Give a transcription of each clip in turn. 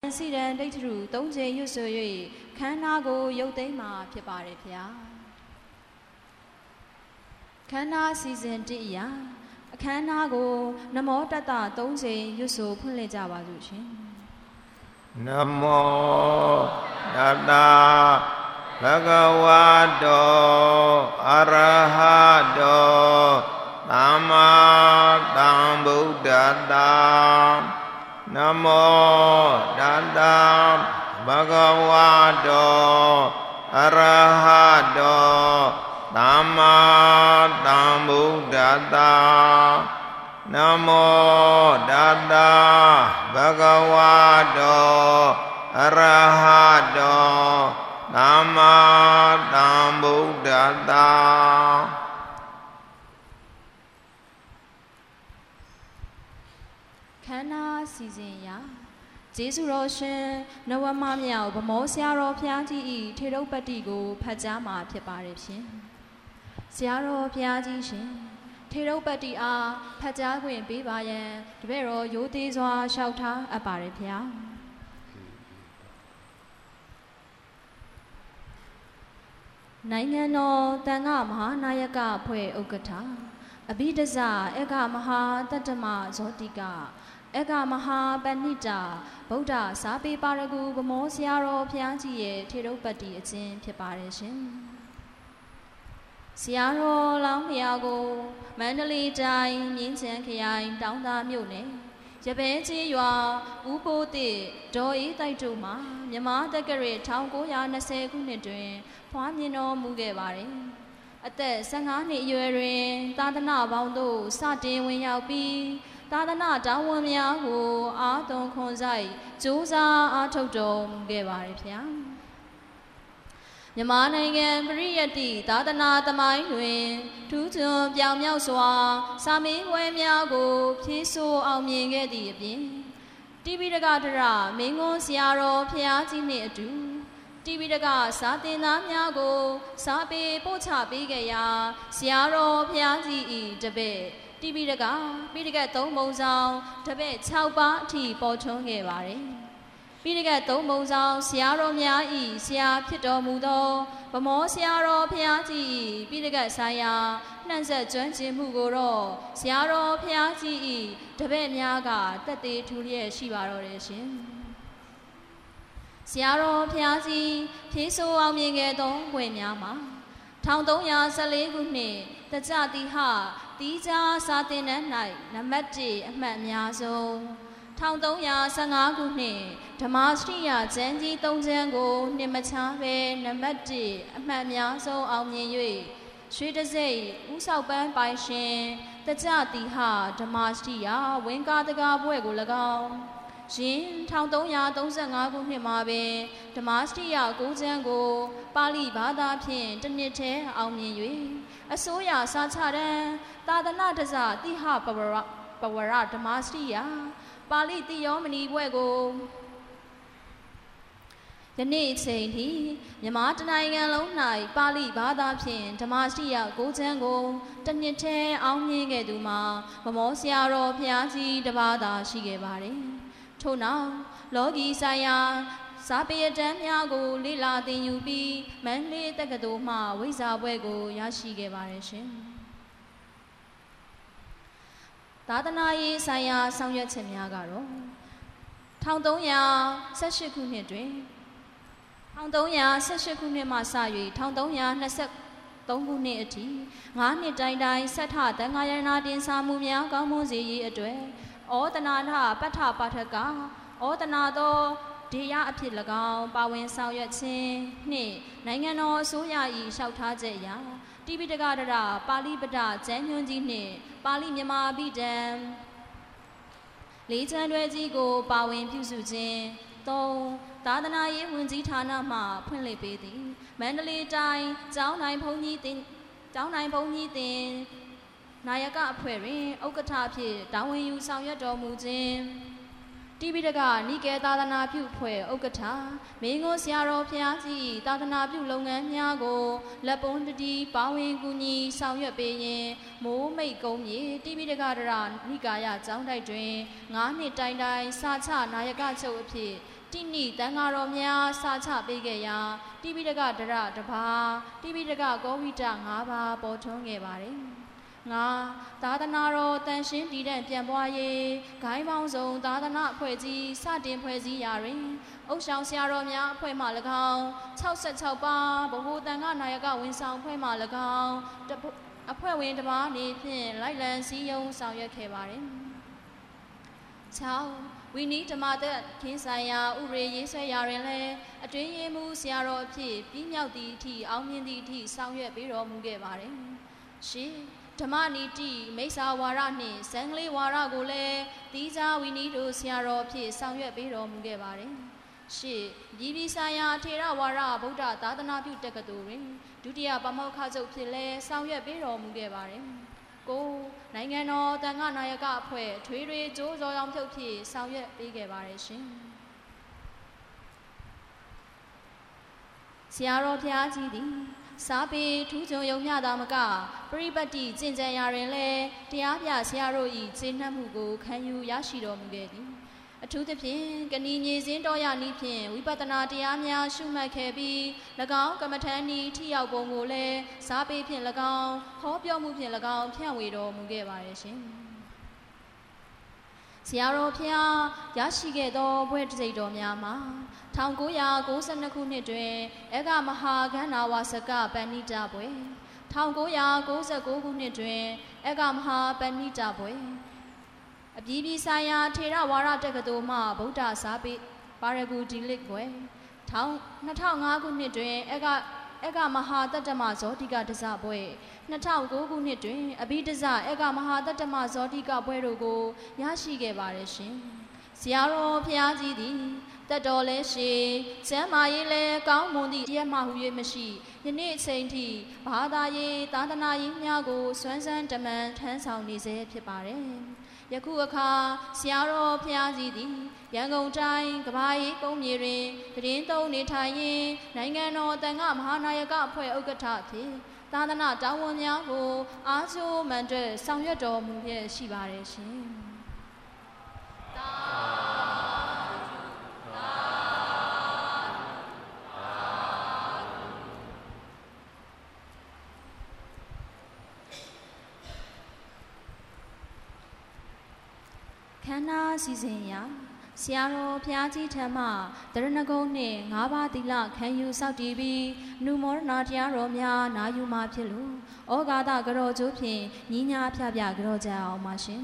စီရန်ဒိတ်ထူ၃ချိန်ရွတ်ဆို၍ခန္ဓာကိုရုပ်သိမ်းမှာဖြစ်ပါတယ်ဗျာခန္ဓာစီစဉ်တရာအခမ်းအနားကိုနမောတတ၃ချိန်ရွတ်ဆိုဖွင့်လှစ်ကြပါစို့ရှင်နမောတတဘဂဝတောအရဟတောသမ္မာသမ္ဗုဒ္ဓတ္တနမောတတဘဂဝတောအရဟတောသမ္မာသမ္ဗုဒ္ဓတ္တနမောတတဘဂဝတောအရဟတောသမ္မာသမ္ဗုဒ္ဓတ္တခန္ဓာစီစဉ်ရာကျေးဇူးတော်ရှင်နဝမမြောက်ဗမောဆရာတော်ဘုရားကြီး၏ထေရုပတ္တိကိုဖတ်ကြားမှာဖြစ်ပါတယ်ရှင်ဆရာတော်ဘုရားကြီးရှင်ထေရုပတ္တိအားဖတ်ကြားခွင့်ပေးပါရန်တပည့်တော်ရိုသေစွာလျှောက်ထားအပ်ပါတယ်ဗျာနိုင်ငံတော်တန်ခမဟာနာယကအဖွဲ့ဥက္ကဋ္ဌအဘိဓဇဧကမဟာတတ္တမဇောတိကဧကမဟာပဏိတာဗုဒ္ဓစာပေပါရဂူဗမောဆရာတော်ဘုရားကြီးရဲ့ထေရုပတ္တိအခြင်းဖြစ်ပါတယ်ရှင်ဆရာတော်လောင်းဖျားကိုမန္တလေးတိုင်းမြင်းချံခရိုင်တောင်သာမြို့နယ်ရပဲကြီးရွာဦးပိုးတိဒေါ်အေးတိုက်တို့မှာမြမတက္ကရာ1920ခုနှစ်တွင်ဖွားမြင်တော်မူခဲ့ပါတယ်အသက်15နှစ်အရွယ်တွင်သာသနာပေါင်းသို့စတင်ဝင်ရောက်ပြီးသာသနာတာဝန်များကိုအားသွန်ခွန်စိုက်ကြိုးစားအားထုတ်တော်မူခဲ့ပါတယ်ဗျာမြန်မာနိုင်ငံပရိယတ္တိသာသနာသမိုင်းတွင်ထူးချွန်ပြောင်မြောက်စွာစာမေးပွဲများကိုဖြေဆိုအောင်မြင်ခဲ့သည့်အပြင်တိပိဋကထရမင်းကွန်းဆရာတော်ဘုရားကြီးနှင့်အတူတိပိဋကစာသင်သားများကိုစာပေပို့ချပေးခဲ့ရာဆရာတော်ဘုရားကြီး၏တပည့်တိပိဋကပိဋက3ပုံဆောင်တပည့်6ပါးအထိပေါ်ထွန်းခဲ့ပါတယ်ပိဋက3ပုံဆောင်ဆရာတော်များ၏ဆရာဖြစ်တော်မူသောဗမောဆရာတော်ဘုရားကြီးပိဋကဆိုင်ရာနှံ့ဆက်ကျွမ်းကျင်မှုကိုတော့ဆရာတော်ဘုရားကြီး၏တပည့်များကတက်သေးထူလျက်ရှိပါတော့တယ်ရှင်ဆရာတော်ဘုရားကြီးဖြေဆိုအောင်မြင်ခဲ့သောဘွယ်များမှာ1314ခုနှစ်တကြတိဟတီးခြားစာသင်တန်း၌နံပါတ်1အမှတ်အများဆုံး1315ခုနှစ်ဓမ္မစရိယကျမ်းကြီး3ကျမ်းကိုနှစ်မခြားပဲနံပါတ်1အမှတ်အများဆုံးအောင်မြင်၍ရွှေတစိမ့်ဥဆောက်ပန်းပိုင်ရှင်တကြတိဟဓမ္မစရိယဝင်ကာတကာဘွဲ့ကို၎င်းယင်း1335ခုနှစ်မှာပင်ဓမ္မစရိယ9ကျမ်းကိုပါဠိဘာသာဖြင့်တစ်နှစ်ထဲအောင်မြင်၍အစိုးရစာချတန်းသာသနာတဇတိဟပဝရဓမ္မစရိယပါဠိတိယောမဏီဘွဲ့ကိုယနေ့အချိန်ထိမြန်မာတနိုင်ငံလုံး၌ပါဠိဘာသာဖြင့်ဓမ္မစရိယ9ကျမ်းကိုတစ်နှစ်ထဲအောင်မြင်ခဲ့သူမှာဗမောဆရာတော်ဘုရားကြီးတစ်ပါးသာရှိခဲ့ပါတယ်ထို့နောက်လောကီဆိုင်ရာစာပေတန်းများကိုလေ့လာသင်ယူပြီးမန္တလေးတက္ကသိုလ်မှဝိဇ္ဇာဘွဲ့ကိုရရှိခဲ့ပါတယ်ရှင်သာသနာရေးဆိုင်ရာဆောင်ရွက်ချက်များကတော့1318ခုနှစ်တွင်1318ခုနှစ်မှစ၍1323ခုနှစ်အထိ9နှစ်တိုင်တိုင်ဆက်ထတန်ခါရဏတင်စာမှုများကောင်းမွန်စေရေးအတွက်ဩတနာထပဋ္ဌပါထကဩတနာသောဒေယအဖြစ်၎င်းပါဝင်ဆောင်ရွက်ခြင်းနှင့်နိုင်ငံတော်အစိုးရ၏လျှောက်ထားချက်အရတိပိဋကတရပါဠိပဒကျမ်းညွှန်းကြီးနှင့်ပါဠိမြန်မာအဘိဓမ္မာလေးချမ်းတွဲကြီးကိုပါဝင်ပြုစုခြင်း3သာသနာရေးဝန်ကြီးဌာနမှဖွင့်လှစ်ပေးသည်မန္တလေးတိုင်းကျောင်းတိုင်းဘုန်းကြီးတင်နာယကအဖွဲ့တွင်ဥက္ကဋ္ဌအဖြစ်တာဝန်ယူဆောင်ရွက်တော်မူခြင်းတိပိဋကနိကေသာသနာပြုဖွဲ့ဥက္ကဋ္ဌမင်းကိုဆရာတော်ဘုရားကြီးသာသနာပြုလုပ်ငန်းများကိုလက်ပွန်းတတိပါဝင်ကူညီဆောင်ရွက်ပေးရင်းမိုးမိတ်ကုန်းမြေတိပိဋကဒရနိကာယကျောင်းတိုက်တွင်9နှစ်တိုင်တိုင်စာချနာယကချုပ်အဖြစ်တိနိတန်ဃာတော်များစာချပေးခဲ့ရာတိပိဋကဒရတစ်ပါးတိပိဋကကောဝိတ5ပါးပေါ်ထွန်းခဲ့ပါတယ်ငါသာသနာတော်တန်ရှင်းတည်တဲ့ပြန်ပွားရေးဂိုင်းပေါင်းစုံသာသနာအဖွဲ့ကြီးစတင်ဖွဲ့စည်းရာတွင်အုပ်ဆောင်ဆရာတော်များအဖွဲ့မှ၎င်း66ပါးဗဟိုတန်ခါနာယကဝန်ဆောင်အဖွဲ့မှ၎င်းအဖွဲ့ဝင်တစ်ပါးနေဖြင့်လိုက်လံစည်းရုံးဆောင်ရွက်ခဲ့ပါတယ်6ဝီနီဓမ္မသက်ခင်းဆိုင်ရာဥရေရေးဆွဲရာတွင်လည်းအတွင်းရေးမှုဆရာတော်အဖြစ်ပြီးမြောက်သည့်အထိအောင်မြင်သည့်အထိဆောင်ရွက်ပေးတော်မူခဲ့ပါတယ်10ဓမ္မနီတိမိစ္ဆာဝါဒနှင့်စံကလေးဝါဒကိုလည်းတီးခြားဝီနီတို့ဆရာတော်အဖြစ်ဆောင်ရွက်ပေးတော်မူခဲ့ပါတယ်ပြည်ပြည်ဆိုင်ရာထေရဝါဒဗုဒ္ဓသာသနာပြုတက္ကသိုလ်တွင်ဒုတိယပါမောက္ခချုပ်ဖြစ်လဲဆောင်ရွက်ပေးတော်မူခဲ့ပါတယ်9နိုင်ငံတော်တန်ခါနာယကအဖွဲ့ထွေထွေကြိုးစော်ရောင်ဖြုတ်ဖြစ်ဆောင်ရွက်ပေးခဲ့ပါတယ်ရှင်ဆရာတော်ဘုရားကြီးသည်စာပေထူးချွန်ယုံမြတာမကပရိပတ်တိကျင့်ကြံရာတွင်လည်းတရားပြဆရာတို့၏ခြေနှက်မှုကိုခံယူရရှိတော်မူခဲ့သည်အထူးသဖြင့်ကဏီညေစင်းတော်ရနည်းဖြင့်ဝိပဿနာတရားများရှုမှတ်ခဲ့ပြီး၎င်းကမ္မထန်ဤထိရောက်ပုံကိုလည်းစာပေဖြင့်၎င်းဟောပြောမှုဖြင့်၎င်းဖြန့်ဝေတော်မူခဲ့ပါရဲ့ရှင်ဆရာတော်ဖျားရရှိခဲ့သောဘွဲ့တစိတ်တော်များမှာ1992ခုနှစ်တွင်အေကမဟာကန္နာဝါစကပဏိတဘွဲ့1999ခုနှစ်တွင်အေကမဟာပဏိတဘွဲ့အပြည်ပြည်ဆိုင်ရာထေရဝါဒတက္ကသိုလ်မှဗုဒ္ဓစာပေပါရဂူဒီလစ်ဘွဲ့2005ခုနှစ်တွင်အေကမဟာတတ္တမဇောတိကဒဇဘွဲ့2009ခုနှစ်တွင်အဘိဓဇအေကမဟာတတ္တမဇောတိကဘွဲ့တို့ကိုရရှိခဲ့ပါတယ်ရှင်ဆရာတော်ဘုရားကြီးသည်တတ်တော်လဲရှိကျမ်းမာရေးလဲကောင်းမွန်သည့်တရားမှဟူ၍မရှိယနေ့အချိန်ထိဘာသာရေးသာသနာရေးများကိုစွမ်းစမ်းတမန်ထမ်းဆောင်နေစေဖြစ်ပါတယ်ယခုအခါဆရာတော်ဘုရားကြီးသည်ရန်ကုန်တိုင်းကဘာရေးကုန်းမြေတွင်တရင်သုံးနေထိုင်ရင်းနိုင်ငံတော်တန်ခါမဟာနာယကအဖွဲ့ဥက္ကဋ္ဌဖြစ်သာသနာတာဝန်များကိုအားကျိုးမှန်တဲ့ဆောင်ရွက်တော်မူခဲ့ရှိပါတယ်ရှင်ခန္ဓာစီစဉ်ရာဆရာတော်ဘုရားကြီးထံမှတရဏဂုံနှင့်5ပါးသီလခံယူစောင့်တည်ပြီးနုမောဒနာတရားတော်များနာယူမှာဖြစ်လို့ဩဃာတကရောကျိုးဖြင့်ညီညာဖျပြကရောကြအောင်ပါရှင်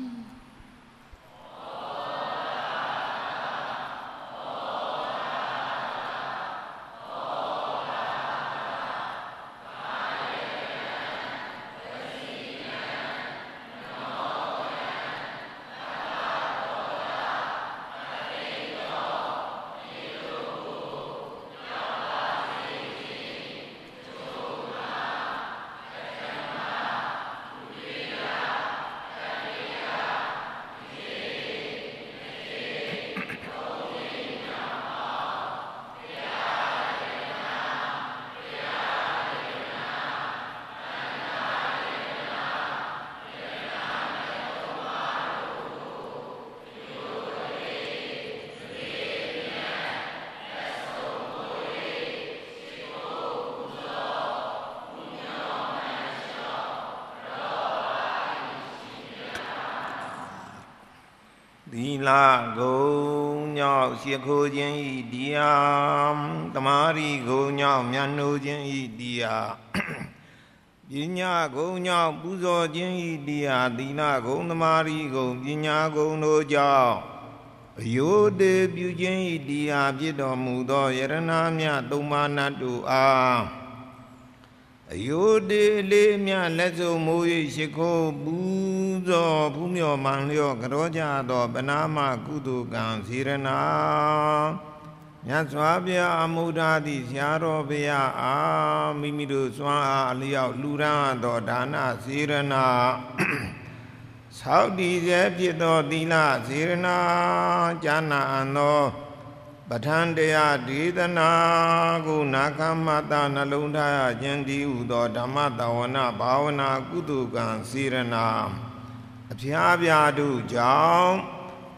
သီလဂုဏ်ကြောင့်ရှိခိုးခြင်းဤတရားသမာဓိဂုဏ်ကြောင့်မြတ်နိုးခြင်းဤတရားပညာဂုဏ်ကြောင့်ပူဇော်ခြင်းဤတရားသီလဂုဏ်သမာဓိဂုဏ်ပညာဂုဏ်တို့ကြောင့်အယုဒ္ဓပြုခြင်းဤတရားဖြစ်တော်မူသောယရဏမြတ်သုံးပါးနတ်တို့အားအယုဒ္ဓလေးမြတ်လက်စုံမိုး၍ရှိခိုးပူဇော်ဖူးမြော်မှန်လျော့ကြောကြသောပနာမကုသိုလ်ကံစေရနာမြတ်စွာဘုရားအမှုဒ္ဒသည့်ဆရာတော်ဘုရားအားမိမိတို့စွမ်းအားအလျောက်လှူဒါန်းသောဒါနစေရနာသောက်တည်စေဖြစ်သောသီလစေရနာဉာဏ်အံသောပဋ္ဌာန်းတရားဒေသနာကိုနာခမတနှလုံးထားခြင်းတည်းဟူသောဓမ္မတဝနာဘာဝနာကုသိုလ်ကံစေရနာအဖျားပြတို့ကြောင့်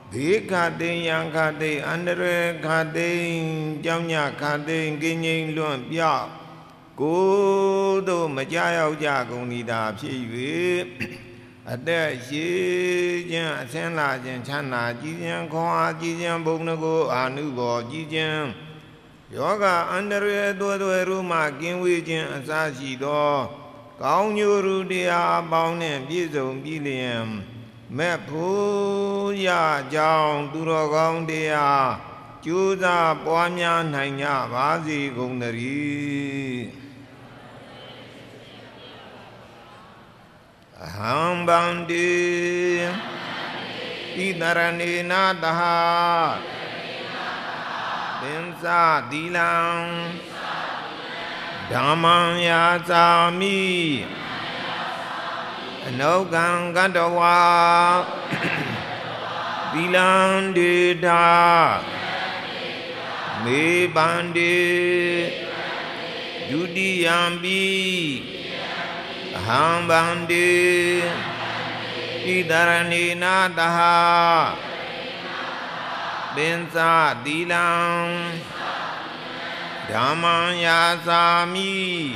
Bế khá tinh yang khá tinh Anh rê khá tinh Trong nhà khá tinh Kinh nhìn luôn biểu Cố tô mà cha yêu cha Cùng đi đạp chế về Ở đây chế chân Sen là chân chăn là Chí chân khoa Chí chân bốc nô cô À nữ bò chí chân Yoga anh rê đua đua rù mà Kinh vi chân xa xì đo Cao như rù địa Bao nền bí dòng bí liềm Mẹ phú ya chào tu rô gong địa Chú ra bó nhàn hành nhà bá gì cùng nà rí Hằng bằng đi Đi tarani na taha Bên xa đi lang Dhammang ya sa mi Nâu càng gắt hoa Đi lan đi đà Mê bàn đi Dụ đi yam bi Hằng bàn đi Đi tarani na taha Bên xa đi lang Dhammang ya sa mi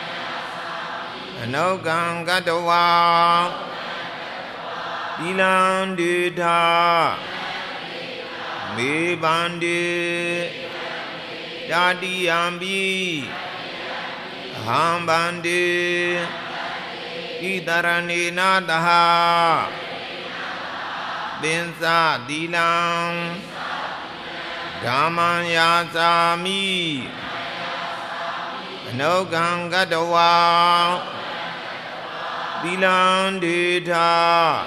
Nâu càng gắt hoa Đi lan đi đà Mê bàn đi Đà đi yam bi Hằng bàn đi Đi tarani na taha Bên xa đi lang Dhammang ya sa mi Nâu càng gắt hoa Đi lan đi đà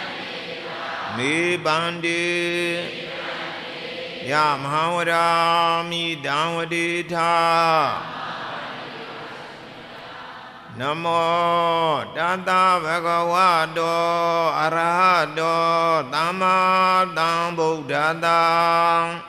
Mê bàn đi Ya Mahawara mi Dhamvadi tha Namo Tata Bhagavato Arahato Tamma Sambuddhassa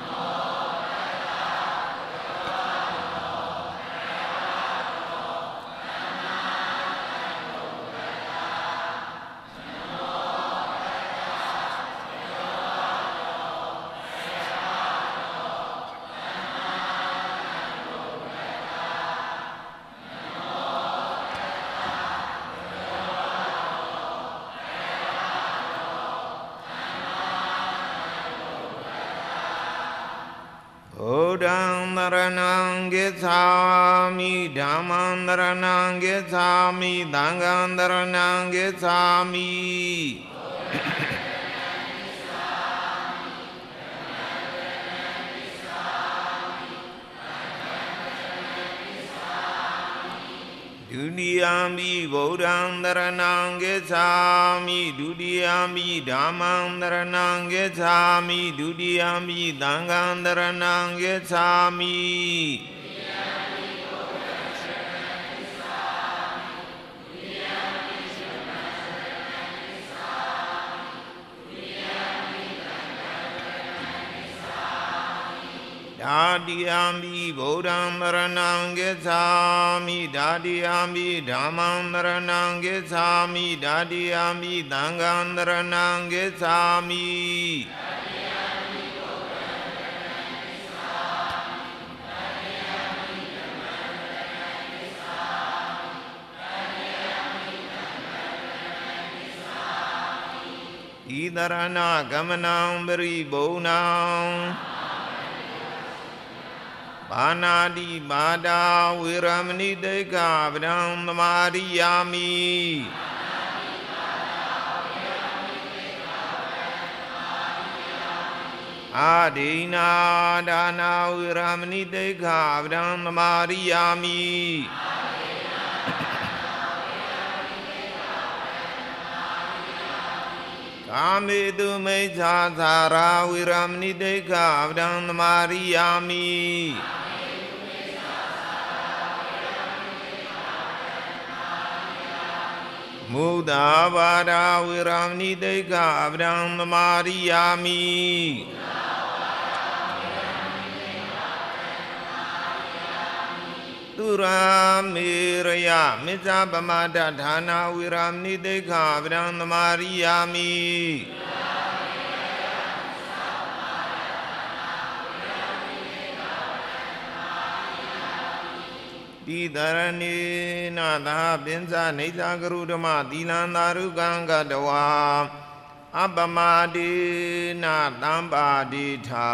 Buddhang Dharanang Gecchami Dhammang Dharanang Gecchami Sanghang Dharanang Gecchami Dudiyambi Buddhang Dharanang Gecchami Dudiyambi Dhammang Dharanang Gecchami Dudiyambi Sanghang Dharanang Gecchami Dadiyambi Buddhang Dharanang Gecchami Dadiyambi Dhammang Dharanang Gecchami Dadiyambi Sanghang Dharanang Gecchami Idarana Gamanang Bari Bonang Banadi Bada Viramani Deka Vidam Mariyami Adina Dana Viramani Deka Vidam Mariyami Kamidu Meja Zara Viramani Deka Vidam Mariyami Muda Vada Viramani Deka Vidam Mariyami Dura Miraya Misa Bamada Dhana Viramani Deka Vidam Mariyami တိတရဏေနာသာပိဉ္စနေသာကရုဓမ္မသီလံသာရုကံကတဝါအပမတိနာတံပါတိထာ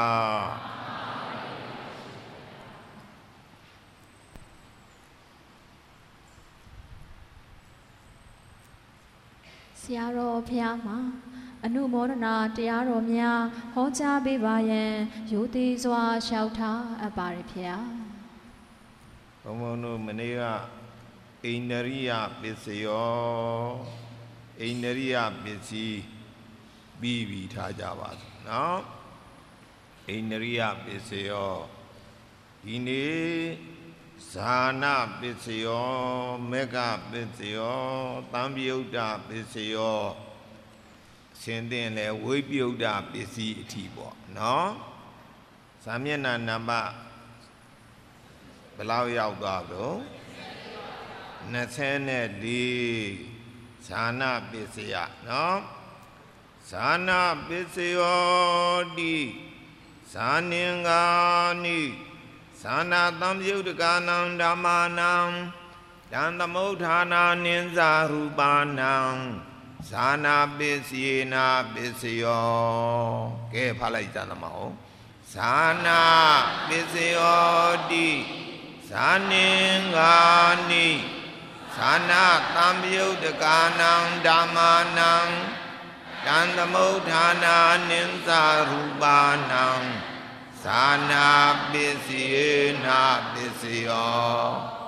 ဆရာတော်ဘုရားမှာအနုမောဒနာတရားတော်များဟောကြားပေးပါရန်ရိုသေစွာလျှောက်ထားအပ်ပါတယ်ဖေဟာဘုံဘုံတို့မနေ့ကအိန္ဒရိယပစ္စယောအိန္ဒရိယပစ္စည်းပြီးထားကြပါစို့နော်အိန္ဒရိယပစ္စယောဒီနေ့ဇာနာပစ္စယောမေဃပစ္စယောသံပြုတ်တာပစ္စယောဆင်းတင်လဲဝိပယုတ်တာပစ္စည်းအထီးပေါ့နော်ဇာမျက်နှာနံပါတ်ဘယ်လောက်ရောက်သွားလို့24ဇာနာပစ္စယနော်ဇာနာပစ္စယောတိဇာနင်္ဂာနိဇာနာသံယုတ်တကာနံဓမ္မာနံတံသမုဋ္ဌာနာနိဇာရူပါနံဇာနာပစ္စယေနာပစ္စယောကဲဖတ်လိုက်ကြသမောဇာနာပစ္စယောတိဇာနင်္ဂာနိဇာနာသံယုတ်တကာနံဓမ္မာနံတံသမုဋ္ဌာနာနိဇာရူပါနံဇာနာပစ္စယေနာပစ္စယော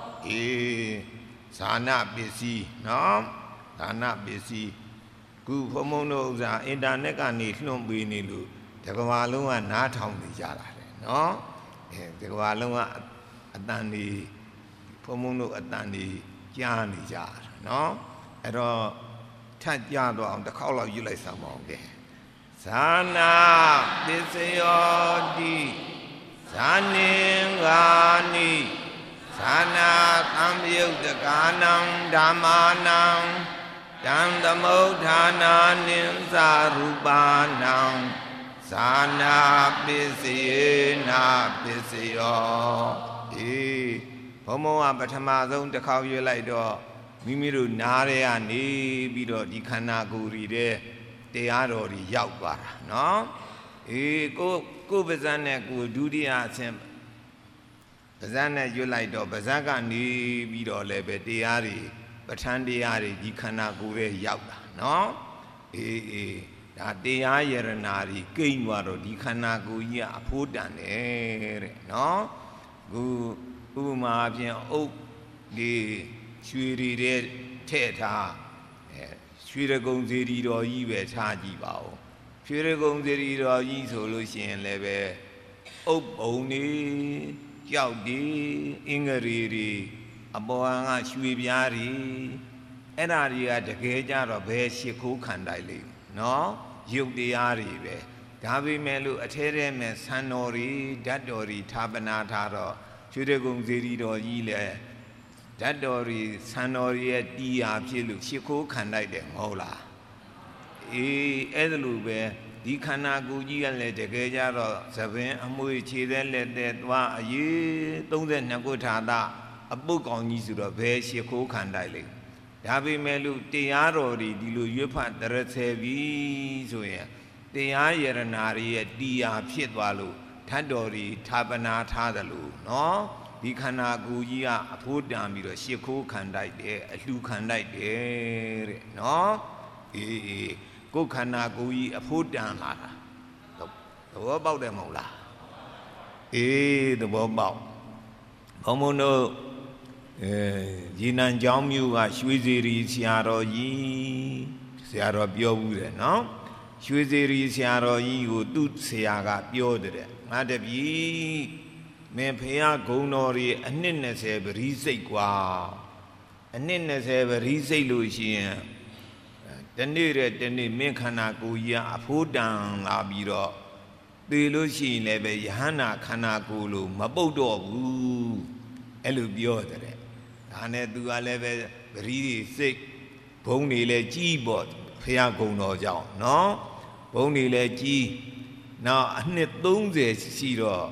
ဇာနာပစ္စည်းနော်ဇာနာပစ္စည်းခုဘုံဘုံတို့ဥစ္စာအင်တာနက်ကနေလွှင့်ပေးနေလို့တကဘာလုံးကနားထောင်နေကြတာလေနော်တကဘာလုံးကအတန်ဒီဘုံဘုံတို့အတန်ဒီကြားနေကြတာနော်အဲ့တော့ထပ်ကြတော့အောင်တစ်ခေါက်လောက်ယူလိုက်စမ်းပါဦးကဲဇာနာပစ္စယောတိဇာနင်္ဂာနိဇာနာသံယုတ်တကာနံဓမ္မာနံတံသမုဋ္ဌာနာနိဇာရူပါနံဇာနာပစ္စယေနာပစ္စယောဘုံဘုံကပထမဆုံးတစ်ခေါက်ရွေးလိုက်တော့မိမိတို့နားရဲကနေပြီးတော့ဒီခန္ဓာကိုယ်ကြီးတဲ့တရားတော်ကြီးရောက်သွားတာနော်ကိုပါဇက်နဲ့ကိုဒုတိယအဆင့်ပါဇက်နဲ့ရွတ်လိုက်တော့ပါဇက်ကနေပြီးတော့လည်းပဲတရားတွေပဋ္ဌာန်းတရားတွေဒီခန္ဓာကိုယ်ရဲ့ရောက်တာနော်ဒါတရားယရနာတွေကိန်းသွားတော့ဒီခန္ဓာကိုယ်ကြီးကအဖိုးတန်တယ်တဲ့နော်ခုဥပမာအပြင်အုပ်ဒီရွှေတွေတဲ့ထဲ့ထားရွှေရကုံစေတီတော်ကြီးပဲထားကြည့်ပါဦးရွှေရကုံစေတီတော်ကြီးဆိုလို့ရှိရင်လည်းပဲအုပ်ပုံနေကြောက်ဒီအင်္ဂရီတွေအပေါ်ကရွှေပြားတွေအဲ့ဒါတွေကတကယ်ကြတော့ဘယ်ရှ िख ိုးခံတိုက်လိမ့်နော်ရုပ်တရားတွေပဲဒါပေမဲ့လို့အထဲထဲမဲ့ဆံတော်တွေဓာတ်တော်တွေဌာပနာထားတော့ရွှေရကုံစေတီတော်ကြီးလည်းဓာတ်တော်တွေဆံတော်ရဲ့တီးရာဖြစ်လို့ရှ िख ိုးခံတိုက်တယ်မဟုတ်လားအဲ့ဒါလိုပဲဒီခန္ဓာကိုယ်ကြီးကလည်းတကယ်ကြတော့သပင်အမွေခြေသက်လက်သက်သွားအရေး32ခုထာတာအပုတ်ကောင်ကြီးဆိုတော့ဘယ်ရှ िख ိုးခံတိုက်လိမ့်ဒါပေမဲ့လို့တရားတော်တွေဒီလိုရွတ်ဖတ်တရဆယ်ပြီဆိုရင်တရားယရနာတွေရဲ့တီးရာဖြစ်သွားလို့ဓာတ်တော်တွေဌာပနာထားတယ်လို့နော်ဒီခန္ဓာကိုယ်ကြီးကအဖိုးတန်ပြီးတော့ရှ िख ိုးခံတိုက်တယ်အလှခံတိုက်တယ်တဲ့နော်ကိုယ်ခန္ဓာကိုယ်ကြီးအဖိုးတန်လာတာသဘောပေါက်တယ်မဟုတ်လားသဘောပေါက်ဘုံဘုံတို့ရေနံကျောင်းမြို့ကရွှေစေရီဆရာတော်ကြီးဆရာတော်ပြောဘူးတယ်နော်ရွှေစေရီဆရာတော်ကြီးကိုသူ့ဆရာကပြောတယ်ငါတပည့်မင်းဖះဂုံတော်တွေအနှစ်20ပရိစိတ်กว่าအနှစ်20ပရိစိတ်လို့ရှိရင်တနေ့တဲ့တနေ့မင်းခန္ဓာကိုယ်ကြီးအဖိုးတန်လာပြီးတော့သေလို့ရှိရင်လည်းပဲယဟန္တာခန္ဓာကိုယ်လို့မပုတ်တော့ဘူးအဲ့လိုပြောတယ်ဒါနဲ့သူကလည်းပဲပရိစိတ်ဘုံတွေလည်းကြီးပေါ့ဖះဂုံတော်ကြောင့်နော်ဘုံတွေလည်းကြီးနောက်အနှစ်30ရှိတော့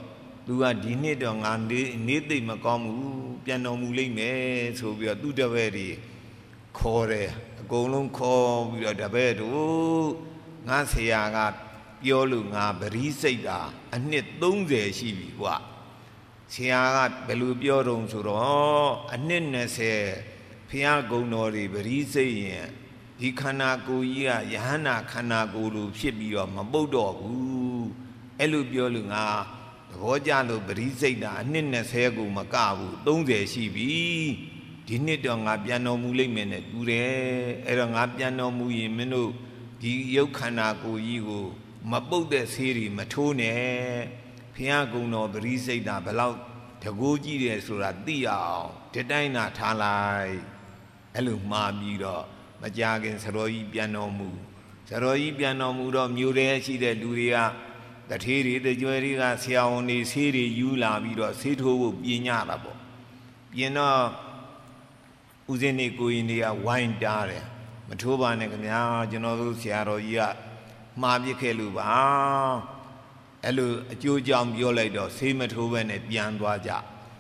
သူကဒီနှစ်တော့ငါနေသိမကောင်းဘူးပြန်တော်မူလိမ့်မယ်ဆိုပြီးတော့သူတပည့်တွေခေါ်တယ်အကုန်လုံးခေါ်ပြီးတော့တပည့်တို့ငါဆရာကပြောလို့ငါပရိစိတ်တာအနှစ်30ရှိပြီကွာဆရာကဘယ်လိုပြောတုံးဆိုတော့အနှစ်20ဖျားကုံတော်တွေပရိစိတ်ရင်ဒီခန္ဓာကိုယ်ကြီးကယဟန္တာခန္ဓာကိုယ်လိုဖြစ်ပြီးတော့မပုတ်တော့ဘူးအဲ့လိုပြောလို့ငါသဘောကျလို့ပရိစိတ်တာအနှစ်20ကိုမကဘူး30ရှိပြီဒီနှစ်တော့ငါပြန်တော်မူလိမ့်မယ်နဲ့တူတယ်အဲ့တော့ငါပြန်တော်မူရင်မင်းတို့ဒီရုပ်ခန္ဓာကိုယ်ကြီးကိုမပုတ်တဲ့ဆေးတွေမထိုးနဲ့ဖျားကုံတော်ပရိစိတ်တာဘလောက်တကိုးကြည့်တယ်ဆိုတာသိအောင်ဒီတိုင်းသာထားလိုက်အဲ့လိုမှားပြီးတော့မကြခင်ဆရောကြီးပြန်တော်မူဆရောကြီးပြန်တော်မူတော့မြို့ထဲရှိတဲ့လူတွေကတထေးတွေတကြွယ်တွေကဆရာဝန်တွေဆေးတွေယူလာပြီးတော့ဆေးထိုးဖို့ပြင်ညတာပေါ့ပြင်တော့ဦးဇင်းနေကိုရင်တွေကဝိုင်းတားတယ်မထိုးပါနဲ့ခင်ဗျာကျွန်တော်တို့ဆရာတော်ကြီးကမှားပြစ်ခဲ့လို့ပါအဲ့လိုအကျိုးကြောင့်ပြောလိုက်တော့ဆေးမထိုးဘဲနဲ့ပြန်သွားကြ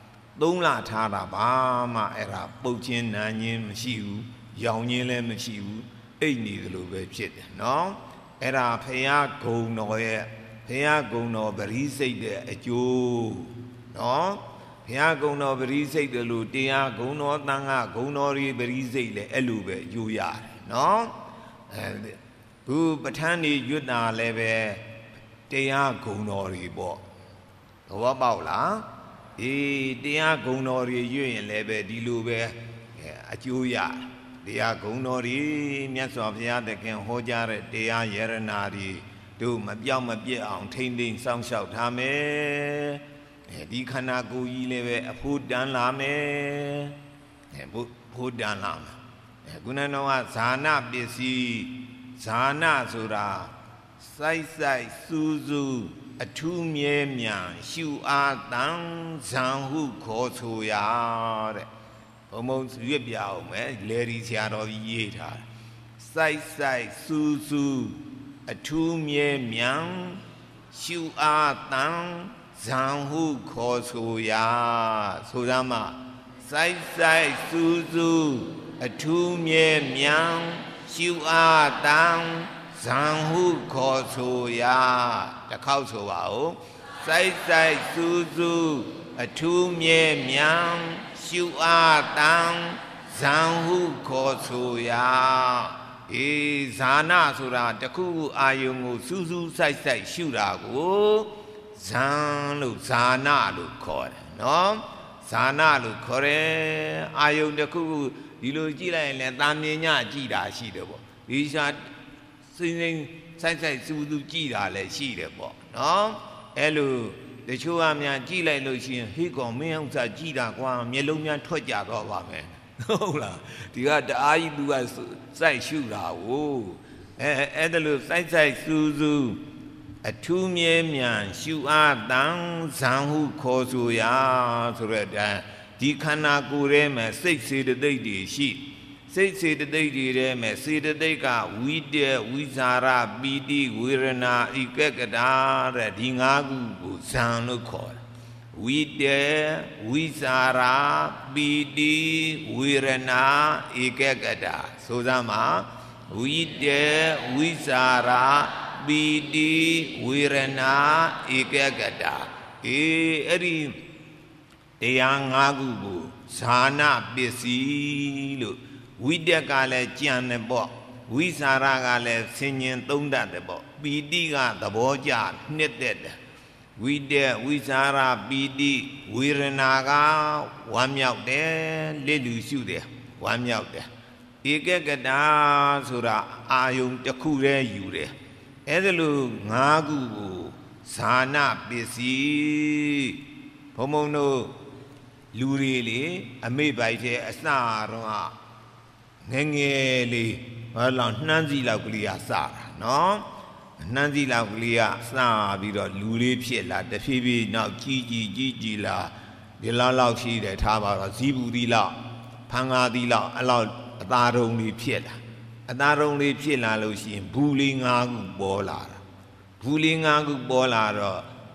3လထားတာပါမှအဲ့ဒါပုတ်ချင်းနန်းချင်းမရှိဘူးရောင်ချင်းလည်းမရှိဘူးအိတ်နေသလိုပဲဖြစ်တယ်နော်အဲ့ဒါဖရာဂုံတော်ရဲ့ဖရာဂုံတော်ပရိစိတ်တဲ့အကျိုးနော်ဘုရားဂုဏ်တော်ပရိစိတ်တယ်လို့တရားဂုဏ်တော်သံဃာဂုဏ်တော်တွေပရိစိတ်လည်းအဲ့လိုပဲအကျိုးရတယ်နော်ခုပဋ္ဌာန်းတွေရွတ်တာလည်းပဲတရားဂုဏ်တော်တွေပေါ့သဘောပေါက်လားအေးတရားဂုဏ်တော်တွေရွတ်ရင်လည်းပဲဒီလိုပဲအကျိုးရတရားဂုဏ်တော်တွေမြတ်စွာဘုရားသခင်ဟောကြားတဲ့တရားယရနာတွေတို့မပြောင်းမပြတ်အောင်ထိမ့်သိမ့်စောင့်ရှောက်ထားမယ်ဒီခန္ဓာကိုယ်ကြီးလည်းပဲအဖို့တန်းလာမယ်ဖို့တန်းလာမယ်ခုနကတော့ဇာနာပစ္စည်းဇာနာဆိုတာစိုက်စူးစူးအထူးမြဲမြံရှုအားတန်ဇံဟုခေါ်ဆိုရတဲ့ဘုံဘုံရွတ်ပြအောင်မယ်လေဒီဆရာတော်ကြီးရေးထားစိုက်စူးစူးအထူးမြဲမြံရှုအားတန်ဇံဟုခေါ်ဆိုရာဆိုရမှစိုက်စူးစူးအထူးမြဲမြံရှုအားတန်ဇံဟုခေါ်ဆိုရာတစ်ခေါက်ဆိုပါဦးစိုက်စူးစူးအထူးမြဲမြံရှုအားတန်ဇံဟုခေါ်ဆိုရာအေးဇာနာဆိုတာတခုအာယုံကိုစူးစူးစိုက်ရှုတာကိုဇံလို့ဇာနာလို့ခေါ်တယ်နော်ဇာနာလို့ခေါ်တယ်အာယုံတစ်ခုဒီလိုကြည့်လိုက်ရင်လည်းတာမြင်ညကြည့်တာရှိတယ်ပေါ့ဒီရှာစိမ့်စိုက်စူးစူးကြည့်တာလည်းရှိတယ်ပေါ့နော်အဲ့လိုတချို့အများကြည့်လိုက်လို့ရှိရင်ဟေ့ကောင်မင်းဥစ္စာကြည့်တာကွာမျက်လုံးများထွက်ကြတော့ပါမယ်ဟုတ်လားဒီကတအားကြီးသူကစိုက်ရှုတာကိုအဲ့ဒါလို့စိုက်စူးစူးအထူးမြဲမြံရှုအားတန်ဇံဟုခေါ်ဆိုရာဆိုတဲ့ဒီခန္ဓာကိုယ်ထဲမှာစိတ်စေတသိက်တွေရှိစိတ်စေတသိက်တွေထဲမှာစေတသိက်ကဝိတ္တဝိဇာရပီတိဝေရဏဧကကတာတဲ့ဒီ၅ခုကိုဇံလို့ခေါ်တယ်ဝိတ္တဝိဇာရပီတိဝေရဏဧကကတာဆိုသမှာဝိတ္တဝိဇာရပီတိဝေရဏဧကကတာအဲ့ဒီတရား၅ခုကိုဇာနာပစ္စည်းလို့ဝိတ္တကလည်းကြံတယ်ပေါ့ဝိဇာရကလည်းဆင်ញင်သုံးတတ်တယ်ပေါ့ပီတိကသဘောကျနှစ်သက်တယ်ဝိတ္တဝိဇာရပီတိဝေရဏကဝမ်းမြောက်တယ်လက်လူရှုတယ်ဝမ်းမြောက်တယ်ဧကကတာဆိုတာအာယုံတစ်ခုတည်းယူတယ်အဲ့ဒါလို့၅ခုကိုဇာနာပစ္စည်းဘုံဘုံတို့လူတွေလေအမေပိုက်တဲ့အစတော့ငငယ်လေးဘာလို့နှမ်းစီလောက်ကလေးကစတာနော်နှမ်းစီလောက်ကလေးကစပြီးတော့လူလေးဖြစ်လာတဖြည်းဖြည်းနောက်ကြီးလာဒီလောက်ရှိတယ်ထားပါတော့ဇီးဘူးသီးလောက်ဖန်ငါသီးလောက်အဲ့လောက်အသားတုံးလေးဖြစ်လာအသားတုံးလေးဖြစ်လာလို့ရှိရင်ဘူးလေး၅ခုပေါ်လာတာဘူးလေး၅ခုပေါ်လာတော့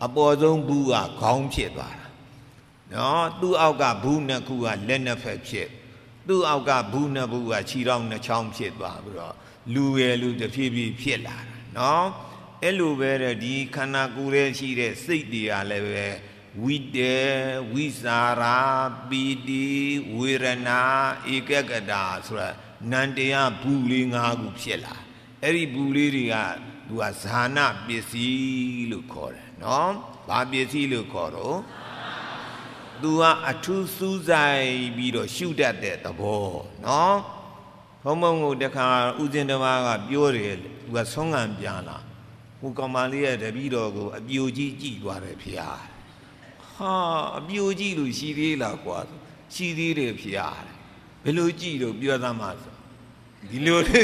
အပေါ်ဆုံးဘူးကခေါင်းဖြစ်သွားတာနော်သူ့အောက်ကဘူးနှစ်ခုကလက်နှစ်ဖက်ဖြစ်သူ့အောက်ကဘူးနှစ်ဘူးကခြေထောက်နှစ်ချောင်းဖြစ်သွားပြီးတော့လူရယ်လူတဖြည်းဖြည်းဖြစ်လာတာနော်အဲ့လိုပဲတဲ့ဒီခန္ဓာကိုယ်ရဲ့ရှိတဲ့စိတ်တွေကလည်းပဲဝိတေဝိစာရာပီတိဝေရဏဧကကတာဆိုတာနန္တရားဘူးလေး၅ခုဖြစ်လာအဲ့ဒီဘူးလေးတွေကသူကဇာနာပစ္စည်းလို့ခေါ်တယ်နော်ဘာပစ္စည်းလို့ခေါ်တော့သူကအထူးစူးစိုက်ပြီးတော့ရှုတတ်တဲ့သဘောနော်ဘုံဘုံကိုတခါဥစဉ်တစ်ပါးကပြောတယ်သူကဆုံးငံပြန်လာဟိုကောင်မလေးရဲ့တပည့်တော်ကိုအပြိုကြီးကြည့်သွားတယ်ဖေဟာအပြိုကြီးလို့ရှိသေးလားကွာရှိသေးတယ်ဖေဟာဘယ်လိုကြည့်တော့ပြောသားမှဆိုဒီလိုလေး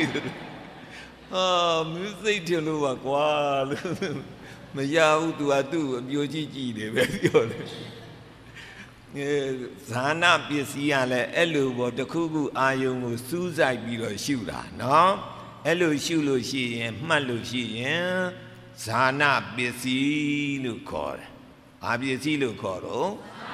မင်းစိတ်ထင်လို့ပါကွာလို့မရဘူးသူကသူ့အပြိုကြီးကြည့်တယ်ပဲပြောတယ်ဇာနာပစ္စည်းကလည်းအဲ့လိုပေါ့တခုခုအာယုံကိုစူးစိုက်ပြီးတော့ရှုတာနော်အဲ့လိုရှုလို့ရှိရင်မှတ်လို့ရှိရင်ဇာနာပစ္စည်းလို့ခေါ်တယ်ဘာပစ္စည်းလို့ခေါ်တော့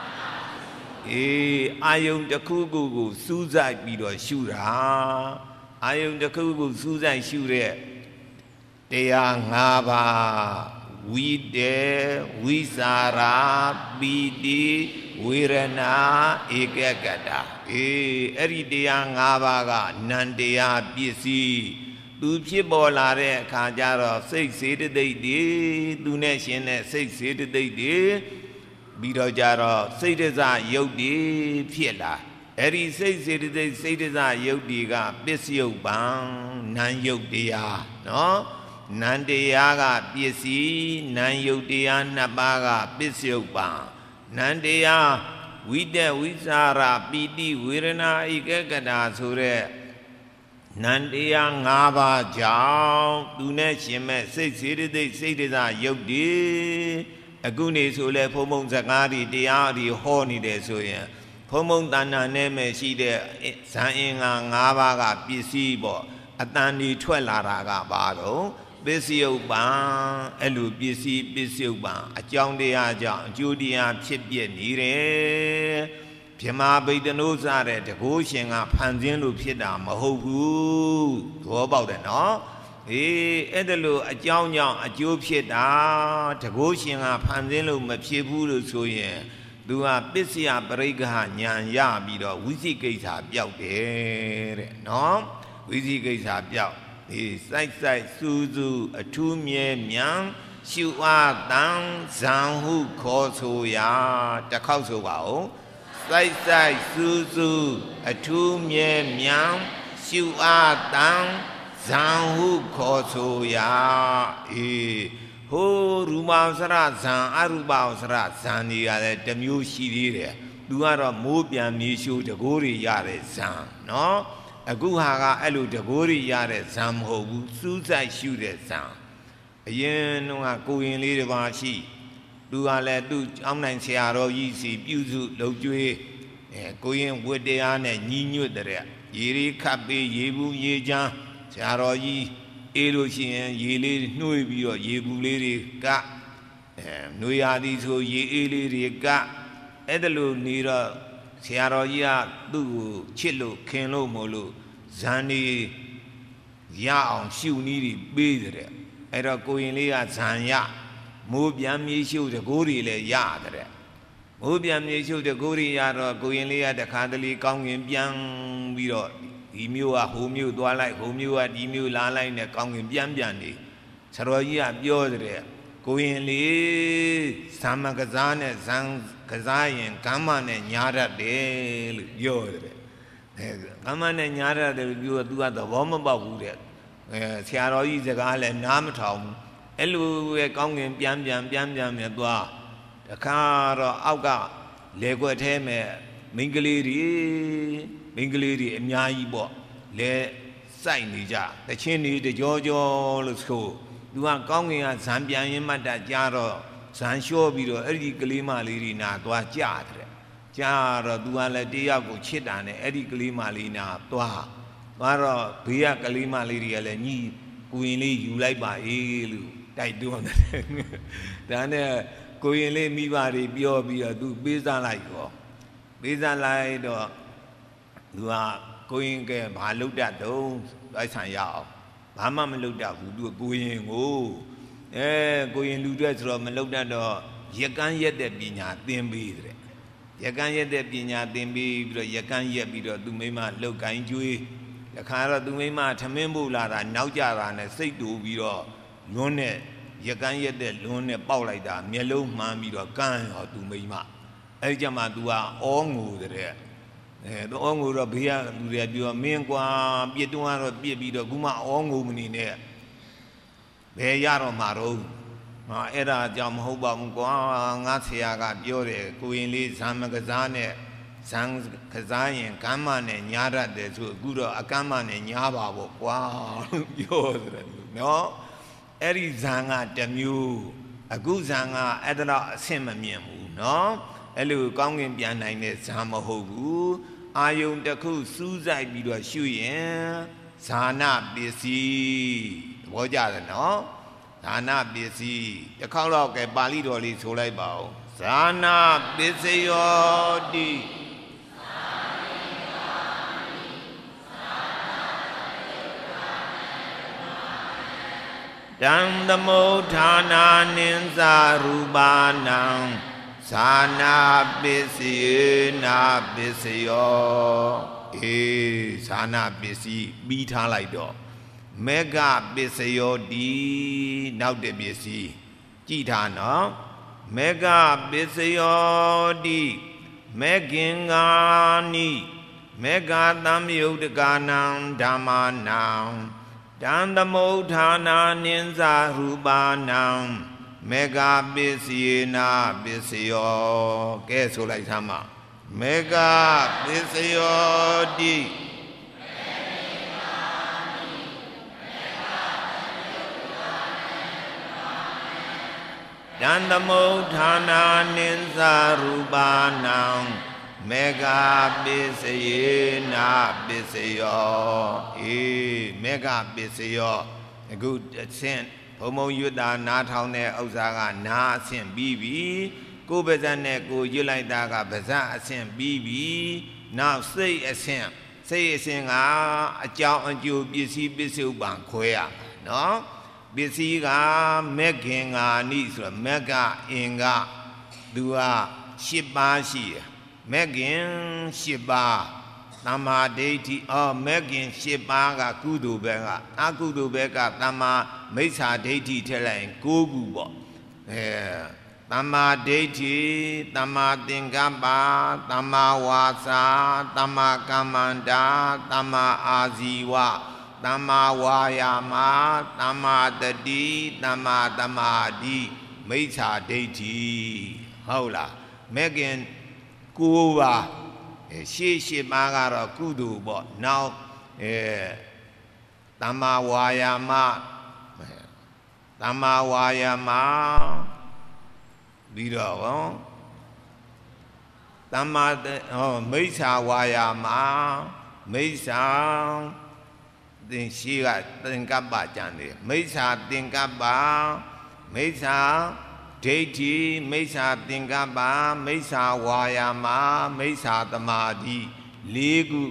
အာယုံတခုခုကိုစူးစိုက်ပြီးတော့ရှုတာအာယုံတခုခုစူးစိုက်ရှုတဲ့တရား၅ပါးဝိတေဝိစာရာပီတိဝေရဏဧကကတာအဲ့ဒီတရား၅ပါးကနန္တရားပစ္စည်းသူဖြစ်ပေါ်လာတဲ့အခါကျတော့စိတ်စေတသိက်တွေသူနဲ့ရှင်တဲ့စိတ်စေတသိက်တွေပြီးတော့ကြတော့စိတ်တစရုပ်တွေဖြစ်လာအဲ့ဒီစိတ်စေတသိက်စိတ်တစရုပ်တွေကပစ္စယုတ်ပံနာမ်ယုတ်တရားနော်နန္တရားကပစ္စည်းနံယုတ်တရားနှစ်ပါးကပစ္စယုတ်ပံနန္တရားဝိတဝိစာရပီတိဝေရဏဧကကတာဆိုတဲ့နန္တရား၅ပါးကြောင့်သူနဲ့ရှင်မဲ့စိတ်စေတသိက်စိတ်တစရုပ်တွေအခုနေဆိုလဲဖုံဖုံစကားတွေတရားတွေဟောနေတယ်ဆိုရင်ဖုံဖုံတဏ္ဍာနဲ့မဲ့ရှိတဲ့ဇန်အင်္ဂါ၅ပါးကပစ္စည်းပေါ့အတန်ဒီထွက်လာတာကဘာတော့ပစ္စယုတ်ပံအဲ့လိုပစ္စည်းပစ္စယုတ်ပံအကြောင်းတရားကြောင့်အကျိုးတရားဖြစ်ပြနေတယ်ဗြဟ္မာဗိတ္တနုစတဲ့တကုရှင်ကဖန်ဆင်းလို့ဖြစ်တာမဟုတ်ဘူးသဘောပေါက်တယ်နော်အဲ့ဒါလို့အကြောင်းကြောင့်အကျိုးဖြစ်တာတကုရှင်ကဖန်ဆင်းလို့မဖြစ်ဘူးလို့ဆိုရင်သူကပစ္စယပရိက္ခဉာဏ်ရပြီးတော့ဝိသိကိစ္စပျောက်တယ်တဲ့နော်ဝိသိကိစ္စပျောက်စိုက်စိုက်စူးစူးအထူးမြဲမြံရှုအားတန်ဇံဟုခေါ်ဆိုရာတစ်ခေါက်ဆိုပါဦးစိုက်စိုက်စူးစူးအထူးမြဲမြံရှုအားတန်ဇံဟုခေါ်ဆိုရာဟိုရူပဝဆရဇံအရူပဝဆရဇံတွေကလည်းတစ်မျိုးရှိသေးတယ်သူကတော့မိုးပြန်မြေရှိုးတကိုးတွေရတဲ့ဇံနော်အခုဟာကအဲ့လိုတကိုးရီရတဲ့ဇံမဟုတ်ဘူးစူးစိုက်ရှုတဲ့ဇံအရင်တော့ကိုရင်လေးတစ်ပါးရှိသူကလည်းသူ့အောင်းနိုင်ဆရာတော်ကြီးစီပြုစုလုပ်ကျွေးကိုရင်ဝတ်တရားနဲ့ညီညွတ်တဲ့ရေရီခပ်ပေးရေဘူးရေချမ်းဆရာတော်ကြီးအေးလို့ရှိရင်ရေလေးနှွေးပြီးတော့ရေဘူးလေးတွေကနှွေရသည်ဆိုရေအေးလေးတွေကအဲ့ဒါလို့နေတော့ဆရာတော်ကြီးကသူ့ကိုချစ်လို့ခင်လို့မို့လို့ဇန်ဒီရအောင်ရှုနည်းတွေပေးတဲ့အဲ့တော့ကိုရင်လေးကဇန်ရမိုးပြန်မြေရှုတကိုးတွေလည်းရတဲ့မိုးပြန်မြေရှုတကိုးတွေရတော့ကိုရင်လေးကတခါတလေကောင်းကင်ပြန်ပြီးတော့ဒီမျိုးကဟိုမျိုးသွားလိုက်ဟိုမျိုးကဒီမျိုးလာလိုက်နဲ့ကောင်းကင်ပြန်နေဆရာတော်ကြီးကပြောတဲ့ကိုရင်လေးဇာမကစားနဲ့ဇန်ကစားရင်ကမ္မနဲ့ညားတတ်တယ်လို့ပြောတယ်ကမ္မနဲ့ညားတတ်တယ်လို့ပြောသူကသဘောမပေါက်ဘူးတဲ့ဆရာတော်ကြီးစကားလည်းနားမထောင်ဘူးအဲ့လိုပဲကောင်းကင်ပြန်မြတ်သွားတခါတော့အောက်ကလေကွက်ထဲမဲ့မိန်းကလေးတွေအများကြီးပေါ့လဲစိုက်နေကြတချင်းတွေတကြောလို့ဆိုသူကကောင်းကင်ကဇံပြန်ရင်မှတ်တာကြားတော့ဇံလျှောပြီးတော့အဲ့ဒီကလေးမလေးတွေနာသွားကြတယ်ကြားတော့သူကလည်းတယောက်ကိုချစ်တာနဲ့အဲ့ဒီကလေးမလေးနာသွားတော့ဘေးကကလေးမလေးတွေကလည်းညီကိုရင်လေးယူလိုက်ပါအေးလို့တိုက်တွန်းတယ်ဒါနဲ့ကိုရင်လေးမိဘတွေပြောပြီးတော့သူပေးစားလိုက်ရောပေးစားလိုက်တော့သူကကိုရင်ကဘာလုပ်တတ်တုံးပိုက်ဆံရအောင်ဘာမှမလုပ်တတ်ဘူးသူကကိုရင်ကိုကိုရင်လူတွေဆိုတော့မလုပ်တတ်တော့ရကန်းရက်တဲ့ပညာသင်ပေးတယ်ရကန်းရက်တဲ့ပညာသင်ပေးပြီးတော့ရကန်းရက်ပြီးတော့သူမိမလှုပ်ကိုင်းကျွေးတခါတော့သူမိမထမင်းပို့လာတာနောက်ကြတာနဲ့စိတ်တူပြီးတော့လွန်းနဲ့ရကန်းရက်တဲ့လွန်းနဲ့ပေါက်လိုက်တာမျက်လုံးမှန်းပြီးတော့ကန်းရောသူမိမအဲ့ကြမှာ तू ကအောငိုတဲ့သူအောငိုတော့ဘေးကလူတွေပြောမင်းကွာပြစ်တွန်းကတော့ပြစ်ပြီးတော့ခုမှအောငိုမနေနဲ့ဘယ်ရတော့မှာတော့အဲ့ဒါကြောင့်မဟုတ်ပါဘူးကွာငါဆရာကပြောတယ်ကိုရင်လေးဇံမကစားနဲ့ဇံကစားရင်ကမ်းမနဲ့ညားရတယ်ဆိုအခုတော့အကမ်းမနဲ့ညားပါပေါ့ကွာပြောတယ်နော်အဲ့ဒီဇံကတစ်မျိုးအခုဇံကအဲ့ဒါတော့အဆင့်မမြင်ဘူးနော်အဲ့လိုကောင်းကင်ပြန်နိုင်တဲ့ဇံမဟုတ်ဘူးအာယုံတစ်ခုစူးစိုက်ပြီးတော့ရှုရင်ဇာနာပစ္စည်းသဘောကျတယ်နော်ဇာနာပစ္စည်းတစ်ခေါက်တော့ကဲပါဠိတော်လေးဆိုလိုက်ပါဦးဇာနာပစ္စယောတိတံသမုဋ္ဌာနာနိဉ္စရူပါဏံဇာနာပစ္စယေနာပစ္စယောဇာနာပစ္စည်းပြီးထားလိုက်တော့မေဃပစ္စယောတိနောက်တဲ့ပစ္စည်းကြည်ထားနော်မေဃပစ္စယောတိမေခင်္ဂာနိမေဃသမ္ယုတ်တကာနံဓမ္မာနံတံသမုဋ္ဌာနာနိဉ္စရူပါဏံမေဃပစ္စယေနာပစ္စယောကဲဆိုလိုက်သမှာမေဃပစ္စယောတိတံသမုဋ္ဌာနာနိဉ္စရူပါဏံမေဃပစ္စယေနာပစ္စယောမေဃပစ္စယောအခုအဆင့်ဘုံဘုံရွတ်တာနားထောင်တဲ့ဥစ္စာကနားအဆင့်ပြီးပြီကိုယ်ပါဇက်နဲ့ကိုရွတ်လိုက်တာကပါဇက်အဆင့်ပြီးပြီနောက်စိတ်အဆင့်ကအကြောင်းအကျိုးပစ္စည်းပစ္စုပန်ခွဲရနော်ပစ္စည်းကမေခင်္ဂာနိဆိုတော့မေဃအင်္ဂသူက10ပါးရှိတယ်မေခင်10ပါးသမ္မာဒိဋ္ဌိမေခင်10ပါးကကုသိုလ်ဘက်ကအကုသိုလ်ဘက်ကသမ္မာမိစ္ဆာဒိဋ္ဌိထည့်လိုက်ရင်9ခုပေါ့သမ္မာဒိဋ္ဌိသမ္မာသင်္ကပ္ပသမ္မာဝါစာသမ္မာကမ္မန္တာသမ္မာအာဇီဝသမ္မာဝါယာမသမ္မာတတိသမ္မာသမာဓိမိစ္ဆာဒိဋ္ဌိဟုတ်လားမေခင်9ပါးရှေ့ပါးကတော့ကုသိုလ်ပေါ့နောက်သမ္မာဝါယာမပြီးတော့သမ္မာမိစ္ဆာဝါယာမမိစ္ဆာသင်ရှိကသင်္ကပ္ပကြံတယ်မိစ္ဆာသင်္ကပ္ပမိစ္ဆာဒိဋ္ဌိမိစ္ဆာသင်္ကပ္ပမိစ္ဆာဝါယာမမိစ္ဆာသမာဓိ၄ခု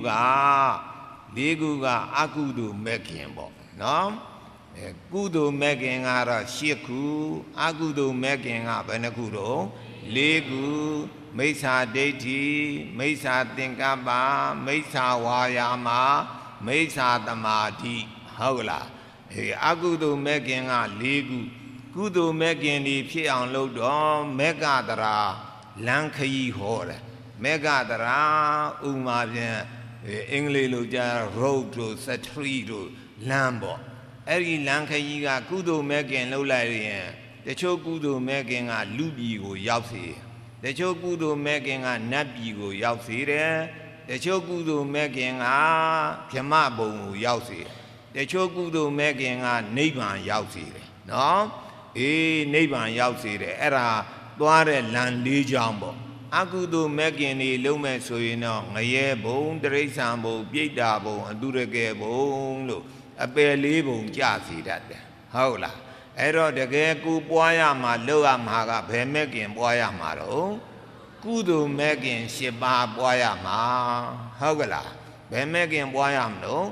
ကအကုသိုလ်မဲ့ခင်ပေါ့နော်ကုသိုလ်မဲ့ခင်ကတော့8ခုအကုသိုလ်မဲ့ခင်ကဘယ်နှခုတော့4ခုမိစ္ဆာဒိဋ္ဌိမိစ္ဆာသင်္ကပ္ပမိစ္ဆာဝါယာမမိစ္ဆာသမာဓိဟုတ်လားအကုသိုလ်မဲ့ခင်က4ခုကုသိုလ်မဲ့ခင်ဒီဖြစ်အောင်လုပ်တော့မေဃတရာလမ်းခရီးဟောတယ်မေဃတရာဥမာဖြင့်အင်္ဂလိပ်လိုကြား road တို့ street တို့လမ်းပေါ့အဲ့ဒီလမ်းခရီးကကုသိုလ်မဲ့ခင်လှုပ်လိုက်ရင်တချို့ကုသိုလ်မဲ့ခင်ကလူပြည်ကိုရောက်စေတချို့ကုသိုလ်မဲ့ခင်ကနတ်ပြည်ကိုရောက်စေတယ်တချို့ကုသိုလ်မဲ့ခင်ကဗြဟ္မဘုံကိုရောက်စေတချို့ကုသိုလ်မဲ့ခင်ကနိဗ္ဗာန်ရောက်စေတယ်နော်နိဗ္ဗာန်ရောက်စေတယ်အဲ့ဒါသွားတဲ့လမ်း၄ချောင်းပေါ့အကုသိုလ်မဲ့ခင်တွေလုံးမဲ့ဆိုရင်တော့ငရဲဘုံတိရစ္ဆာန်ဘုံပြိတ္တာဘုံအတုရကေဘုံလို့အပယ်၄ဘုံကြစီတတ်တယ်ဟုတ်လားအဲ့တော့တကယ်ကူပွားရမှာလောက်ရမှာကဘယ်မဲ့ခင်ပွားရမှာတော့ကုသိုလ်မဲ့ခင်10ပါးပွားရမှာဟုတ်ကလားဘယ်မဲ့ခင်ပွားရမလို့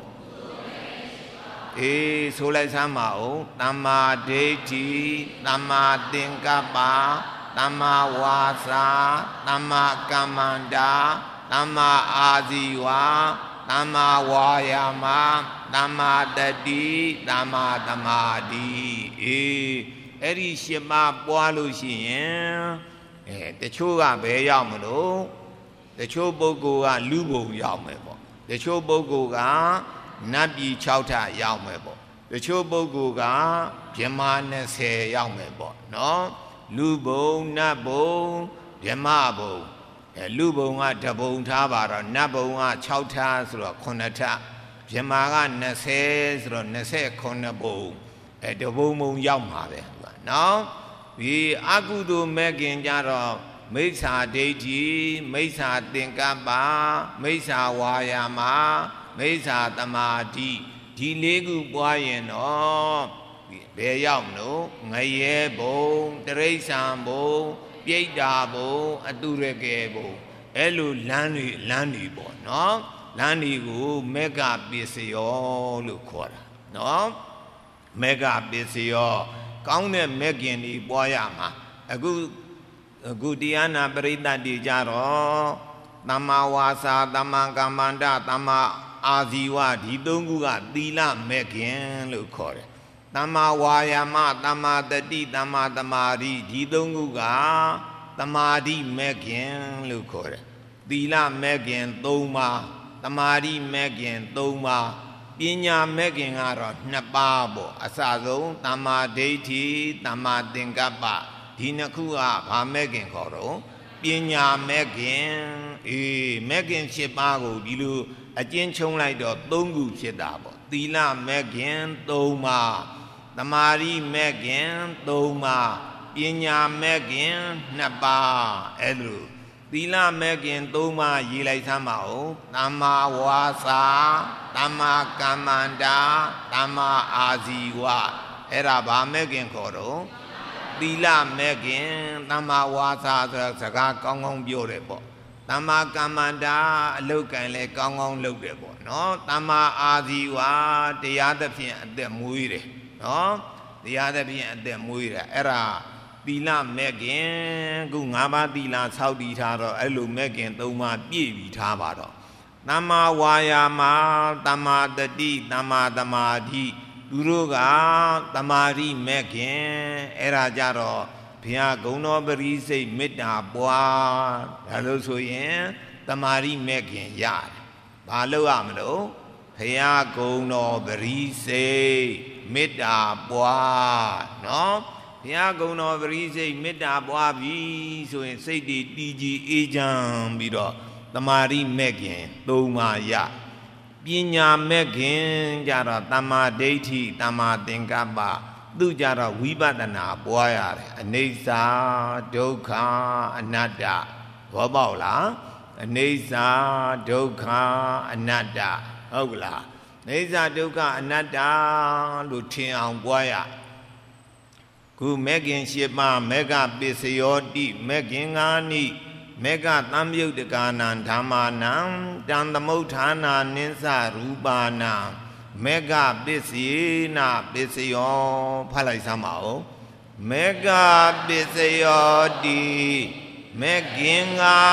ဆိုလိုက်စမ်းပါဦးသမ္မာဒိဋ္ဌိသမ္မာသင်္ကပ္ပသမ္မာဝါစာသမ္မာကမ္မန္တာသမ္မာအာဇီဝသမ္မာဝါယာမသမ္မာတတိသမ္မာသမာဓိအဲ့ဒီ10ပါးပွားလို့ရှိရင်တချို့ကဘယ်ရောက်မလို့တချို့ပုဂ္ဂိုလ်ကလူဘုံရောက်မယ်ပေါ့တချို့ပုဂ္ဂိုလ်ကနတ်ပြည်6ထပ်ရောက်မယ်ပေါ့တချို့ပုဂ္ဂိုလ်ကဗြဟ္မာ20ရောက်မယ်ပေါ့နော်လူဘုံနတ်ဘုံဗြဟ္မာဘုံလူဘုံကတဘုံထားပါတော့နတ်ဘုံက6ထပ်ဆိုတော့9ထပ်ဗြဟ္မာက20ဆိုတော့29ဘုံတဘုံဘုံရောက်မှာပဲနော်ဒီအကုသိုလ်မဲ့ခင်ကြတော့မိစ္ဆာဒိဋ္ဌိမိစ္ဆာသင်္ကပ္ပမိစ္ဆာဝါယာမမိစ္ဆာသမာဓိဒီ4ခုပွားရင်တော့ဘယ်ရောက်မလို့ငရဲဘုံတရိစ္ဆာန်ဘုံပြိတ္တာဘုံအတုရကေဘုံအဲ့လိုလမ်းတွေပေါ့နော်လမ်းတွေကိုမေဃပစ္စယောလို့ခေါ်တာနော်မေဃပစ္စယောကောင်းတဲ့မေခင်တွေပွားရမှာအခုတရားနာပရိသတ်တွေကြတော့သမ္မာဝါစာသမ္မာကမ္မန္တသမ္မာအာဇီဝဒီ3ခုကသီလမေခင်လို့ခေါ်တယ်သမ္မာဝါယာမသမ္မာတတိသမ္မာသမာဓိဒီ3ခုကသမာဓိမေခင်လို့ခေါ်တယ်သီလမေခင်3ပါးသမာဓိမေခင်3ပါးပညာမဲ့ခင်ကတော့2ပါးပေါ့အစဆုံးသမ္မာဒိဋ္ဌိသမ္မာသင်္ကပ္ပဒီနှစ်ခုကဘာမဲ့ခင်ခေါ်တော့ပညာမဲ့ခင်မဲ့ခင်7ပါးကိုဒီလိုအကျဉ်းချုံလိုက်တော့3ခုဖြစ်တာပေါ့သီလမဲ့ခင်3ပါးသမာဓိမဲ့ခင်3ပါးပညာမဲ့ခင်2ပါးအဲ့လိုသီလမဲ့ခင်3ပါးရေးလိုက်သမ်းပါဦးသမ္မာဝါစာသမ္မာကမ္မန္တာသမ္မာအာဇီဝအဲ့ဒါဗာမဲ့ခင်ခေါ်တော့သီလမဲ့ခင်သမ္မာဝါစာဆိုစကားကောင်းကောင်းပြောတယ်ပေါ့သမ္မာကမ္မန္တာအလုတ်ကံလဲကောင်းကောင်းလုပ်တယ်ပေါ့နော်သမ္မာအာဇီဝတရားသဖြင့်အသက်မွေးတယ်နော်တရားသဖြင့်အသက်မွေးတယ်အဲ့ဒါသီလမဲ့ခင်ခု5ပါးသီလဆောက်တည်ထားတော့အဲ့လိုမဲ့ခင်3ပါးပြည့်ပြီးထားပါတော့သမ္မာဝါယာမသမ္မာတတိသမ္မာသမာဓိသူတို့ကသမာဓိမဲ့ခင်အဲ့ဒါကြတော့ဘုရားဂုဏတော်ပရိစိတ်မေတ္တာပွားဒါလို့ဆိုရင်သမာဓိမဲ့ခင်ရတယ်ဘာလို့ရမလို့ဘုရားဂုဏတော်ပရိစိတ်မေတ္တာပွားနော်ဘုရားဂုဏတော်ပရိစိတ်မေတ္တာပွားပြီဆိုရင်စိတ်တည်တည်ကြည်အေးချမ်းပြီးတော့သမာဓိမဲ့ခင်3ပါးရပညာမဲ့ခင်ကြတော့သမ္မာဒိဋ္ဌိသမ္မာသင်္ကပ္ပသူကြတော့ဝိပဿနာပွားရတယ်အနိစ္စဒုက္ခအနတ္တဘောပေါက်လားအနိစ္စဒုက္ခအနတ္တဟုတ်ကလားအနိစ္စဒုက္ခအနတ္တလို့ထင်အောင်ပွားရခုမေခင်7ပါးမေဃပစ္စယောတိမေခင်5နိမေဃသံယုတ်တကာနံဓမ္မာနံတံသမုဋ္ဌာနာနိစ္စရူပါနံမေဃပစ္စယေနပစ္စယောဖတ်လိုက်စမ်းပါဦးမေဃပစ္စယောတိမေခင်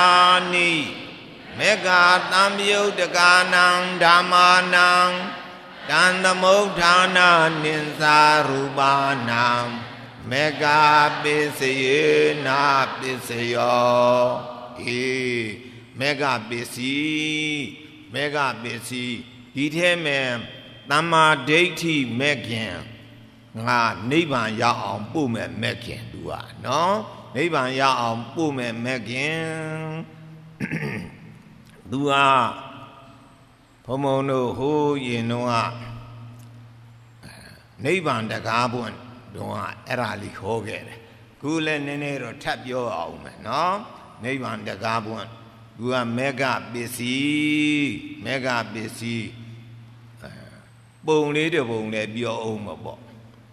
5နိမေဃသံယုတ်တကာနံဓမ္မာနံတံသမုဋ္ဌာနာနိစ္စရူပါနံမေဃပစ္စယေနပစ္စယောမေဃပစ္စည်းမေဃပစ္စည်းဒီထဲမှာသမ္မာဒိဋ္ဌိမဲ့ခင်ငါနိဗ္ဗာန်ရောက်အောင်ပို့မဲ့မဲ့ခင်သူကနော်နိဗ္ဗာန်ရောက်အောင်ပို့မဲ့မဲ့ခင်သူကဘုံဘုံတို့ဟိုးရင်တော့နိဗ္ဗာန်တကားပွင့်တော့အဲ့ဒါလေးဟောခဲ့တယ်ခုလည်းနည်းနည်းတော့ထပ်ပြောအောင်မယ်နော်နိဗ္ဗာန်တကားပွင့်သူကမေဃပစ္စည်းမေဃပစ္စည်းပုံလေးတစ်ပုံလည်းပြောအောင်မပေါ့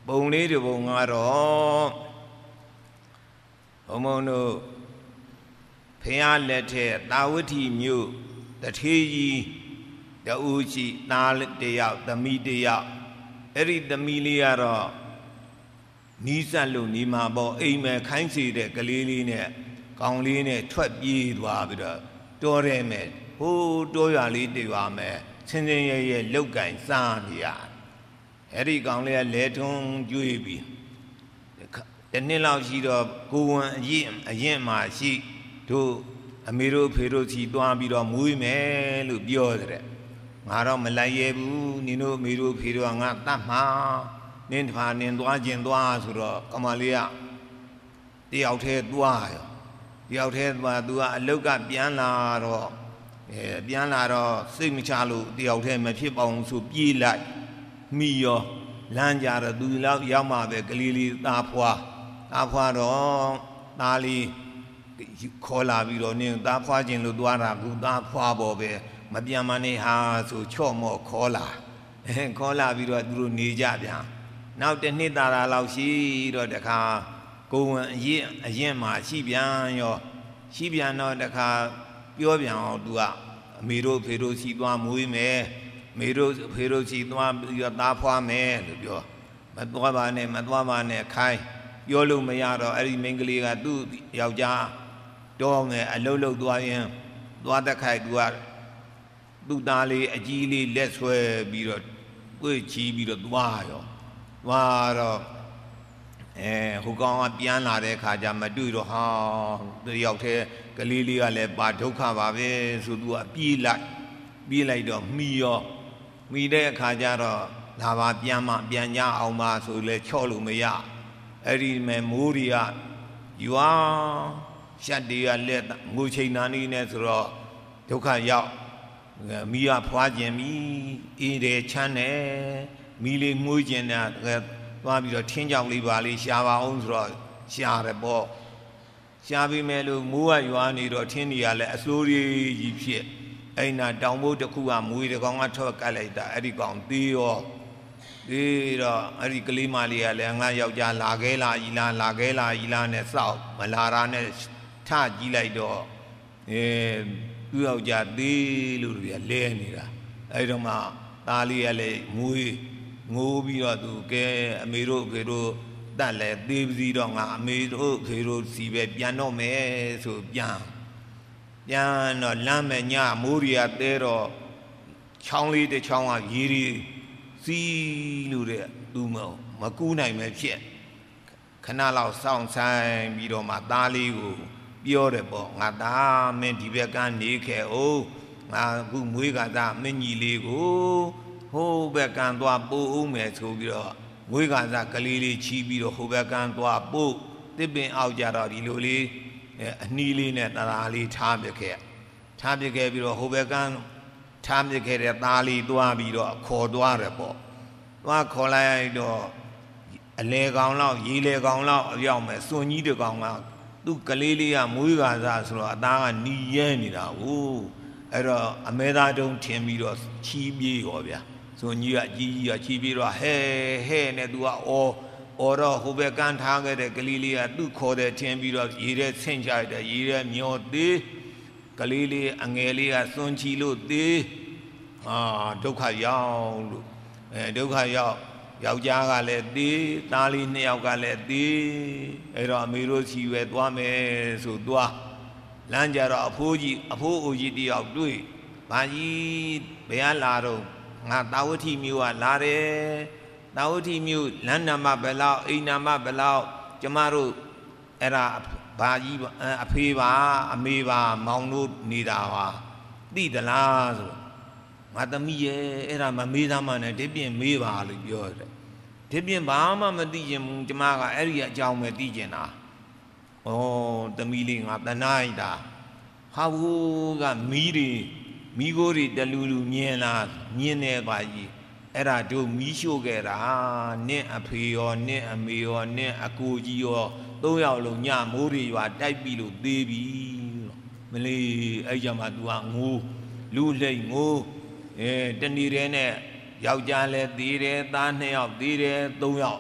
ပုံလေးတစ်ပုံကတော့ဘုံဘုံတို့ဖះလက်ထက်တာဝတိမြို့တထေးကြီးတဦးရှိသားတစ်ယောက်သမီးတစ်ယောက်အဲ့ဒီသမီးလေးကတော့နီးစပ်လို့နေမှာပေါ့အိမ်မဲခိုင်းစီတဲ့ကလေးလေးနဲ့ကောင်လေးနဲ့ထွက်ပြေးသွားပြီးတော့တောထဲမဲ့ဟိုးတောရွာလေးတည်ပါမယ်ချင်းချင်းရဲလောက်ကင်စားနေရအဲ့ဒီကောင်လေးကလဲထုံးကျွေးပြီးတနှစ်လောက်ရှိတော့ကိုဝန်အရင်မှရှိတို့အမေတို့ဖေတို့စီသွားပြီးတော့မွေးမယ်လို့ပြောတဲ့ငါတော့မလိုက်ရဘူးနင်တို့အမေတို့ဖေတို့ကငါတတ်မှာနင်းတဖာနင်းသွားခြင်းသွားဆိုတော့ကမလေးကတယောက်တည်းသွားရောတယောက်တည်းသွားသူကအလုတ်ကပြန်လာတော့စိတ်မချလို့တယောက်တည်းမဖြစ်ပါဘူးဆိုပြေးလိုက်မိရောလမ်းကြတော့သူလောက်ရောက်မှပဲကလေးလေးသားဖွာတော့သားလေးခေါ်လာပြီးတော့နင်းသားဖွာခြင်းလို့သွားတာကူသားဖွာပေါ်ပဲမပြန်မနေဟာဆိုချော့မော့ခေါ်လာပြီးတော့သူတို့နေကြပြန်နောက်တစ်နှစ်သာလောက်ရှိတော့တခါကိုဝန်အရင်မှာရှိပြန်တော့တခါပြောပြန်အောင်သူကအမေတို့ဖေတို့စီသွားမွေးမယ်မေတို့ဖေတို့စီသွားပြီးတော့သားဖွာမယ်လို့ပြောမသွားပါနဲ့ခိုင်းပြောလို့မရတော့အဲ့ဒီမိန်းကလေးကသူ့ယောက်ျားတော့မယ်အလုတ်သွားရင်သွားတခိုက်သူ့သားလေးအကြီးလေးလက်ဆွဲပြီးတော့ကိုယ်ချီပြီးတော့သွားတော့ဟိုကောင်ကပြန်လာတဲ့ခါကျမတွေ့တော့ဟာတယောက်တည်းကလေးလေးကလည်းပါဒုက္ခပါပဲဆိုသူကပြေးလိုက်တော့မိတဲ့အခါကျတော့လာပါပြန်ကြအောင်ပါဆိုလဲချော့လို့မရအဲ့ဒီမဲ့မိုးတွေကရွာရှက်တွေကလက်ငိုချိန်နာနေနဲ့ဆိုတော့ဒုက္ခရောက်မိကဖွာခြင်းမိအေးတယ်ချမ်းတယ်မိလေးမှုကျင်တာသွားပြီးတော့ထင်းကြောင်လေးပါလေးရှာပါအောင်ဆိုတော့ရှာတယ်ပေါ့ရှာပြီးမဲ့လို့မိုးကရွာနေတော့ထင်းတွေကလည်းအစိုးရကြီးဖြစ်အဲ့နာတောင်ဘုတ်တစ်ခုကမွေးတကောင်ကထွက်ကတ်လိုက်တာအဲ့ဒီကောင်သေးတော့အဲ့ဒီကလေးမလေးကလည်းငါယောက်ျားလာခဲလာကြီးလားနဲ့စောက်မလာတာနဲ့ထကြည့်လိုက်တော့သူ့ယောက်ျားသေးလို့တွေလဲနေတာအဲ့တော့မှသားလေးကလည်းမွေးငိုးပြီးတော့သူကဲအမေတို့ဖေတို့တတ်လဲသေးပြီးတော့ငါအမေတို့ဖေတို့စီပဲပြန်တော့မယ်ဆိုပြန်တော့လမ်းမဲ့ညမိုးရီကတဲတော့ချောင်းလေးတစ်ချောင်းကရေရီစီးလို့တဲ့သူမကူးနိုင်ပဲဖြစ်ခဏလောက်စောင့်ဆိုင်ပြီးတော့မှသားလေးကိုပြောတယ်ပေါ့ငါသားမင်းဒီဘက်ကနေခဲ့အောင်ငါအခုမွေးကသားမင်းကြီးလေးကိုဟိုဘက်ကန်သွားပို့ဦးမယ်ဆိုပြီးတော့မွေးကစားကလေးလေးချီးပြီးတော့ဟိုဘက်ကန်သွားပို့တစ်ပင်အောက်ကြတော့ဒီလိုလေးအနှီးလေးနဲ့တရာလေးထားပြခဲ့ပြီးတော့ဟိုဘက်ကန်ထားပြခဲ့တဲ့သားလေးသွားပြီးတော့ခေါ်သွားတယ်ပေါ့သွားခေါ်လိုက်တော့အလေကောင်လောက်ရေလေကောင်လောက်အပြောက်မဲ့စွန်ကြီးတကောင်ကသူ့ကလေးလေးကမွေးကစားဆိုတော့အသားကနီးရဲနေတာဟုတ်အဲ့တော့အမဲသားတုံးထင်ပြီးတော့ချီးပြေးရောဗျာစွန်ကြီးကကြီးချီးပြေးတော့ဟဲနဲ့သူကအော်တော့ဟိုဘက်ကန်ထားခဲ့တဲ့ကလေးလေးကသူ့ခေါ်တဲ့ထင်ပြီးတော့ရေထဲဆင့်ချလိုက်တယ်ရေထဲမျောသေးကလေးလေးအငယ်လေးကစွန်ချီလို့သေးဒုက္ခရောက်လို့ဒုက္ခရောက်ယောက်ျားကလည်းသေးသားလေးနှစ်ယောက်ကလည်းသေးအဲ့တော့အမေတို့စီပဲသွားမယ်ဆိုသွားလမ်းကြတော့အဖိုးအိုကြီးတယောက်တွေ့ဘာကြီးဘယ်ကလာတော့ငါတာဝတိမျိုးကလာတယ်တာဝတိမျိုးလမ်းနာမဘယ်လောက်အိမ်နာမဘယ်လောက်ကျမတို့အဲ့ဒါဘာကြီးအဖေပါအမေပါမောင်တို့နေတာပါသိသလားဆိုငါသမီးရဲ့အဲ့ဒါမမေးသားမနဲ့ဒီပြင်မေးပါလို့ပြောတယ်ဒီပြင်ဘာမှမသိချင်ဘူးကျမကအဲ့ဒီအကြောင်းပဲသိချင်တာဩသမီးလေးငါတနာလိုက်တာဟာဘူးကမီးကိုတွေတလူမြင်လားမြင်နေပါကြီးအဲ့ဒါတို့မီးရှို့ခဲ့တာနင့်အဖေရောနင့်အမေရောနင့်အကိုကြီးရော၃ယောက်လုံးညမိုးတွေရွာတိုက်ပြီလို့သေးပြီမလေးအဲ့ကြမှာ तू ကငိုးလူလိမ့်ငိုးတဏီရဲနဲ့ယောက်ျားလည်းသေးတယ်သား2ယောက်သေးတယ်3ယောက်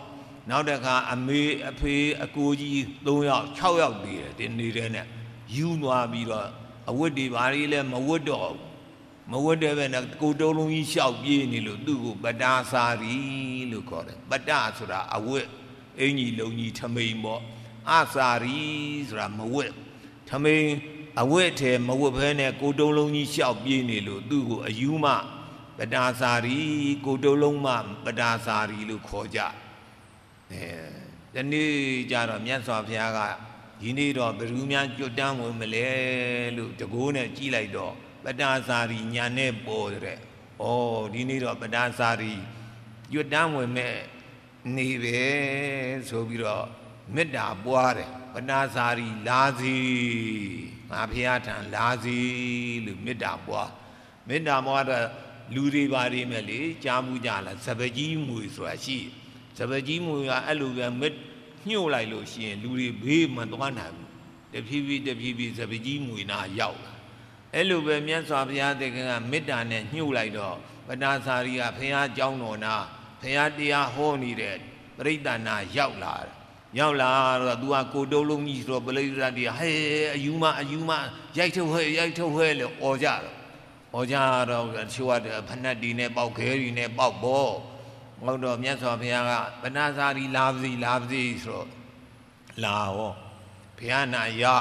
နောက်တစ်ခါအမေအဖေအကိုကြီး3ယောက်6ယောက်တည်တယ်ဒီနေတဲ့နဲ့ယူသွားပြီးတော့အဝတ်တွေဘာတွေလဲမဝတ်တော့မဝတ်တဲ့ပဲနဲ့ကိုတုံးလုံးကြီးရှောက်ပြေးနေလို့သူ့ကိုပတာစာရီလို့ခေါ်တယ်ပတာဆိုတာအဝတ်အင်ကြီးလုံးကြီးထမိန်ပေါ့အစာရီဆိုတာမဝတ်ထမိန်အဝတ်ထဲမဝတ်ဘဲနဲ့ကိုတုံးလုံးကြီးရှောက်ပြေးနေလို့သူ့ကိုအယူမပတာစာရီကိုတုံးလုံးမပတာစာရီလို့ခေါ်ကြဒီနေ့ကျတော့မြတ်စွာဘုရားကဒီနေ့တော့ဘယ်သူများကြွတန်းဝင်မလဲလို့တကိုးနဲ့ကြည့်လိုက်တော့ပတာစာရီညာနဲ့ပေါ်တဲ့ဩဒီနေ့တော့ပတာစာရီကြွတန်းဝင်မဲ့နေပဲဆိုပြီးတော့မေတ္တာပွားတယ်ပတာစာရီလာစီငါဘုရားထံလာစီလို့မေတ္တာပွားတော့လူတွေပါနေမဲ့လေကြားဘူးကြလားစပကြီးမွေဆိုတာရှိစပကြီးမွေကအဲ့လိုပဲညှို့လိုက်လို့ရှိရင်လူတွေဘေးမသွားနိုင်ဘူးတဖြည်းဖြည်းစပကြီးမွေနာရောက်လာအဲ့လိုပဲမြတ်စွာဘုရားတခင်ကမေတ္တာနဲ့ညှို့လိုက်တော့ပတာစာရီကဘုရားကျောင်းတော်နာဘုရားတရားဟောနေတဲ့ပရိသတ်နာရောက်လာတော့ तू ကကိုတုံးလုံးကြီးဆိုတော့ပရိသတ်တွေဟဲအယူမရိုက်ထုတ်ဟဲလို့អော်ကြတော့ချိုးရတဲ့ဖဏတ်ဒီနဲ့ပေါက်ခဲဒီနဲ့ပေါက်ဘောဟုတ်တော့မြတ်စွာဘုရားကပတာစာရီလာပါစေဆိုတော့လာဟောဘုရားနာ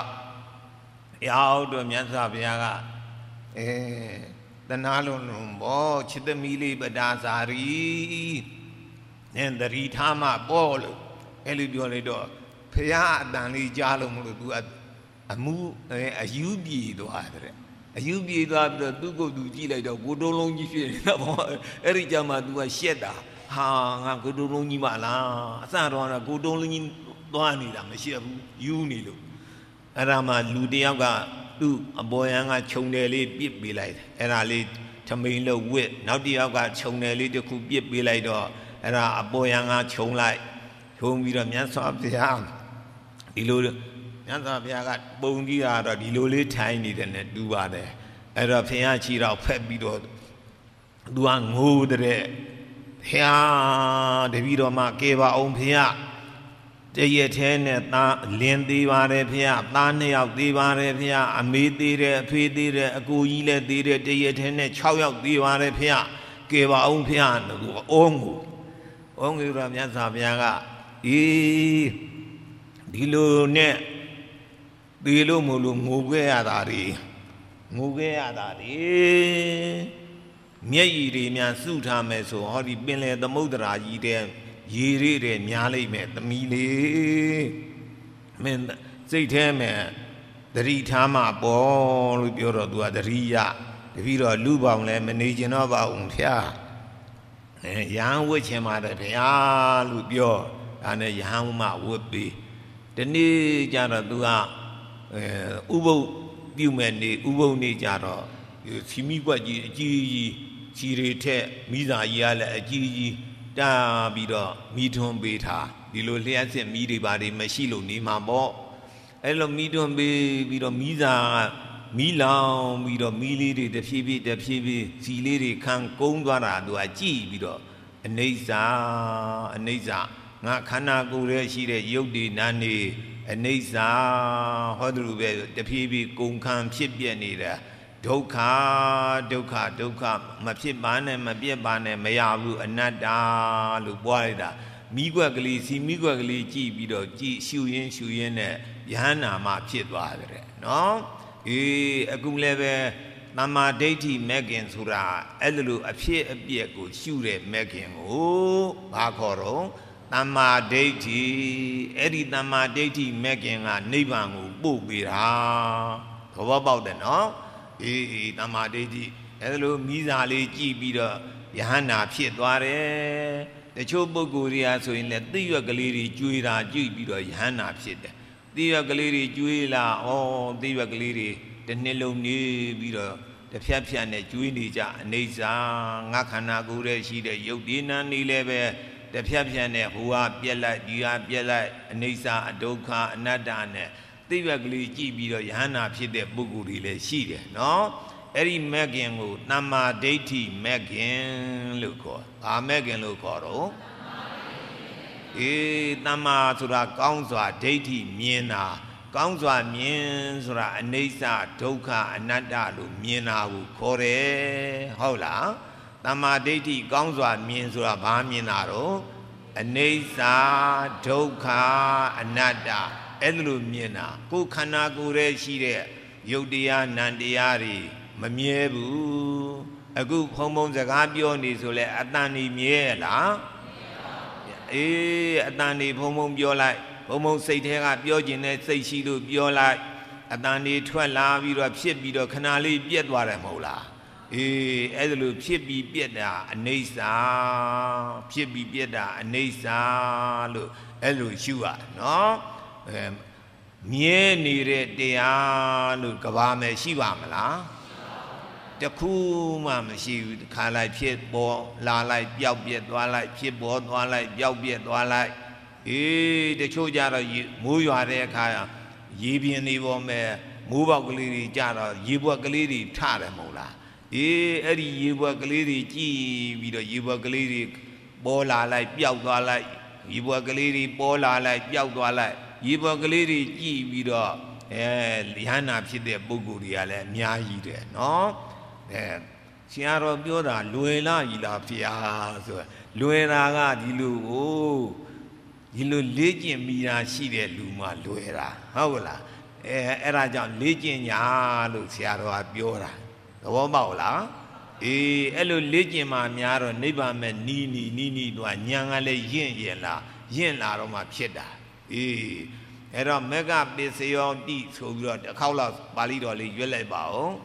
ရောက်တော့မြတ်စွာဘုရားကတနာလုံးဘောချစ်သမီးလေးပတာစာရီနဲ့တတိထားမှပေါ့လို့အဲ့လိုပြောလိုက်တော့ဘုရားအတန်လေးကြားလို့မလို့ तू အမှုအယူပြေသွားတဲ့အယူပြေသွားပြီးတော့သူ့ကိုယ်သူကြည့်လိုက်တော့ကိုတုံးလုံးကြီးဖြစ်နေတာပေါ့အဲ့ဒီကြမှာ तू ကရှက်တာဟာငါကိုတုံးလုံးကြီးမလားအစတော့ကိုတုံးလုံးကြီးသွားနေတာမရှက်ဘူးယူနေလို့အဲ့ဒါမှလူတယောက်ကသူ့အပေါ်ယံကခြုံတယ်လေးပြစ်ပေးလိုက်တယ်အဲ့ဒါလေးထမိန်လို့ဝစ်နောက်တယောက်ကခြုံတယ်လေးတစ်ခုပြစ်ပေးလိုက်တော့အဲ့ဒါအပေါ်ယံကခြုံပြီးတော့မြတ်စွာဘုရားဒီလိုမြတ်စွာဘုရားကပုံကြည့်တာတော့ဒီလိုလေးထိုင်နေတယ်နဲ့တူပါတယ်အဲ့တော့ဘုရားချီတော့ဖက်ပြီးတော့သူကငိုတဲ့ဘုရားတပည့်တော်မှကဲပါအောင်ဘုရားတရက်ထဲနဲ့သားလင်းသေးပါတယ်ဘုရားသား2ယောက်သေးပါတယ်ဘုရားအမေသေးတယ်အဖေသေးတယ်အကိုကြီးလည်းသေးတယ်တရက်ထဲနဲ့6ယောက်သေးပါတယ်ဘုရားကဲပါအောင်ဘုရားလို့အောငိုတော့မြတ်စွာဘုရားကဒီလိုနဲ့သေလို့မလို့ငိုခဲ့ရတာတွေမျက်ရည်တွေများစုထားမယ်ဆိုဟောဒီပင်လယ်သမုဒ္ဒရာကြီးတဲ့ရေတွေတဲ့များလိမ့်မယ်သမီးလေးမင်းစိတ်ထဲမှာသတိထားမှပေါ့လို့ပြောတော့ तू ကသတိရတပည့်တော့လူပေါင်းလဲမနေကျင်တော့ပါဘူးဖျားရဟန်းဝတ်ချင်ပါတယ်ဗျာလို့ပြောဒါနဲ့ရဟန်းမဝတ်ပြီးဒီနေ့ကျတော့ तू ကဥပုပ်ပြုမဲ့နေဥပုပ်နေကြတော့စီမီကွက်ကြီးအကြီးကြီးခြီတွေထက်မိစာကြီးကလည်းအကြီးကြီးတာပြီးတော့မိထွန်းပေးထားဒီလိုလျှက်စစ်မိတွေပါတွေမရှိလို့နေမှာပေါ့အဲ့လိုမိထွန်းပေးပြီးတော့မိစာမီးလောင်ပြီးတော့မီးလေးတွေတဖြည်းဖြည်းစီလေးတွေခံကုန်းသွားတာ तू ကကြည့်ပြီးတော့အနိစ္စငါခန္ဓာကိုယ်ရဲ့ရှိတဲ့ရုပ်တွေနာနေအနိစ္စဟောသူပဲတဖြည်းဖြည်းကုန်ခံဖြစ်ပြနေတာဒုက္ခမဖြစ်ပါနဲ့မပြတ်ပါနဲ့မရဘူးအနတ္တလို့ပွားလိုက်တာမိကွက်ကလေးစီမိကွက်ကလေးကြည့်ပြီးတော့ကြည့်ရှုရင်းနဲ့ယဟန္တာမှဖြစ်သွားတယ်နော်အခုလည်းပဲသမ္မာဒိဋ္ဌိမဲ့ခင်ဆိုတာအဲ့လိုအဖြစ်အပျက်ကိုရှုတဲ့မဲ့ခင်ကိုဘာခေါ်တော့သမ္မာဒိဋ္ဌိအဲ့ဒီသမ္မာဒိဋ္ဌိမဲ့ခင်ကနိဗ္ဗာန်ကိုပို့ပေးတာသဘောပေါက်တယ်နော်သမ္မာဒိဋ္ဌိအဲ့လိုမိစာလေးကြည့်ပြီးတော့ယဟန္တာဖြစ်သွားတယ်တချို့ပုဂ္ဂိုလ်တွေကဆိုရင်လည်းသိရွက်ကလေးတွေကျွေးတာကြည့်ပြီးတော့ယဟန္တာဖြစ်တယ်သိရွက်ကလေးတွေကျွေးလာသိရွက်ကလေးတွေတစ်နှစ်လုံးနေပြီးတော့တစ်ဖြတ်နဲ့ကျွေးနေကြအနေစာငါခန္ဓာကိုယ်ရဲ့ရှိတဲ့ရုပ်ဒီနာနေလည်းပဲတစ်ဖြတ်နဲ့ဟိုကပြက်လိုက်ဒီကပြက်လိုက်အနေစာအဒုက္ခအနတ္တနဲ့သိရွက်ကလေးကြည့်ပြီးတော့ယဟန္တာဖြစ်တဲ့ပုဂ္ဂိုလ်တွေလည်းရှိတယ်နော်အဲ့ဒီမဲ့ခင်ကိုသမ္မာဒိဋ္ဌိမဲ့ခင်လို့ခေါ်ဘာမဲ့ခင်လို့ခေါ်တော့ Tama sura kaungswa deiti miena kaungswa mien sura anesa dukha anatta lu miena hu khore hola tama deiti kaungswa mien sura ba miena ro anesa dukha anatta edlu miena ku khana ku re shi de yukတရားနံတရားတွေမမြဲဘူးအခုဖုံဖုံစကားပြောနေဆိုလဲအတန်နေမြဲလားအတန်နေဖုံဖုံပြောလိုက်ဖုံဖုံစိတ်ထဲကပြောခြင်းနဲ့စိတ်ရှိလို့ပြောလိုက်အတန်နေထွက်လာပြီးတော့ဖြစ်ပြီးတော့ခဏလေးပြက်သွားတယ်မဟုတ်လားအဲ့ဒါလို့ဖြစ်ပြီးပြက်တာအနိစ္စဖြစ်ပြီးပြက်တာအနိစ္စလို့အဲ့လိုရှုရနော်မြဲနေတဲ့တရားလို့ကဘာမယ်ရှိပါမလားတခုမှမရှိဘူးခါလိုက်ဖြစ်ပေါ်လာလိုက်ပျောက်ပြက်သွားလိုက်ဖြစ်ပေါ်သွားလိုက်ပျောက်ပြက်သွားလိုက်တချို့ကြတော့မိုးရွာတဲ့အခါရေပြင်းနေပေါ်မဲ့မိုးပေါက်ကလေးတွေကြတော့ရေပွက်ကလေးတွေထတယ်မဟုတ်လားအဲ့ဒီရေပွက်ကလေးတွေကြည်ပြီးတော့ရေပွက်ကလေးတွေပေါ်လာလိုက်ပျောက်သွားလိုက်ရေပွက်ကလေးတွေပေါ်လာလိုက်ပျောက်သွားလိုက်ရေပွက်ကလေးတွေကြည်ပြီးတော့လျှမ်းနာဖြစ်တဲ့ပုဂ္ဂိုလ်တွေကလည်းအများကြီးတယ်နော်ရှင်တော်ပြောတာလွယ်လားကြီးလားဖေဟာဆိုလွယ်တာကဒီလိုလေ့ကျင့်မိတာရှိတဲ့လူမှလွယ်တာဟုတ်လားအဲ့ဒါကြောင့်လေ့ကျင့်ညာလို့ဆရာတော်ကပြောတာသဘောပေါက်လားအဲ့လိုလေ့ကျင့်မှများတော့နိဗ္ဗာန်မဲ့နီးတော့ညာကလည်းရင့်လာတော့မှဖြစ်တာအဲ့တော့မေဃပစ္စယောတိဆိုပြီးတော့တစ်ခေါက်လောက်ပါဠိတော်လေးရွတ်လိုက်ပါဦး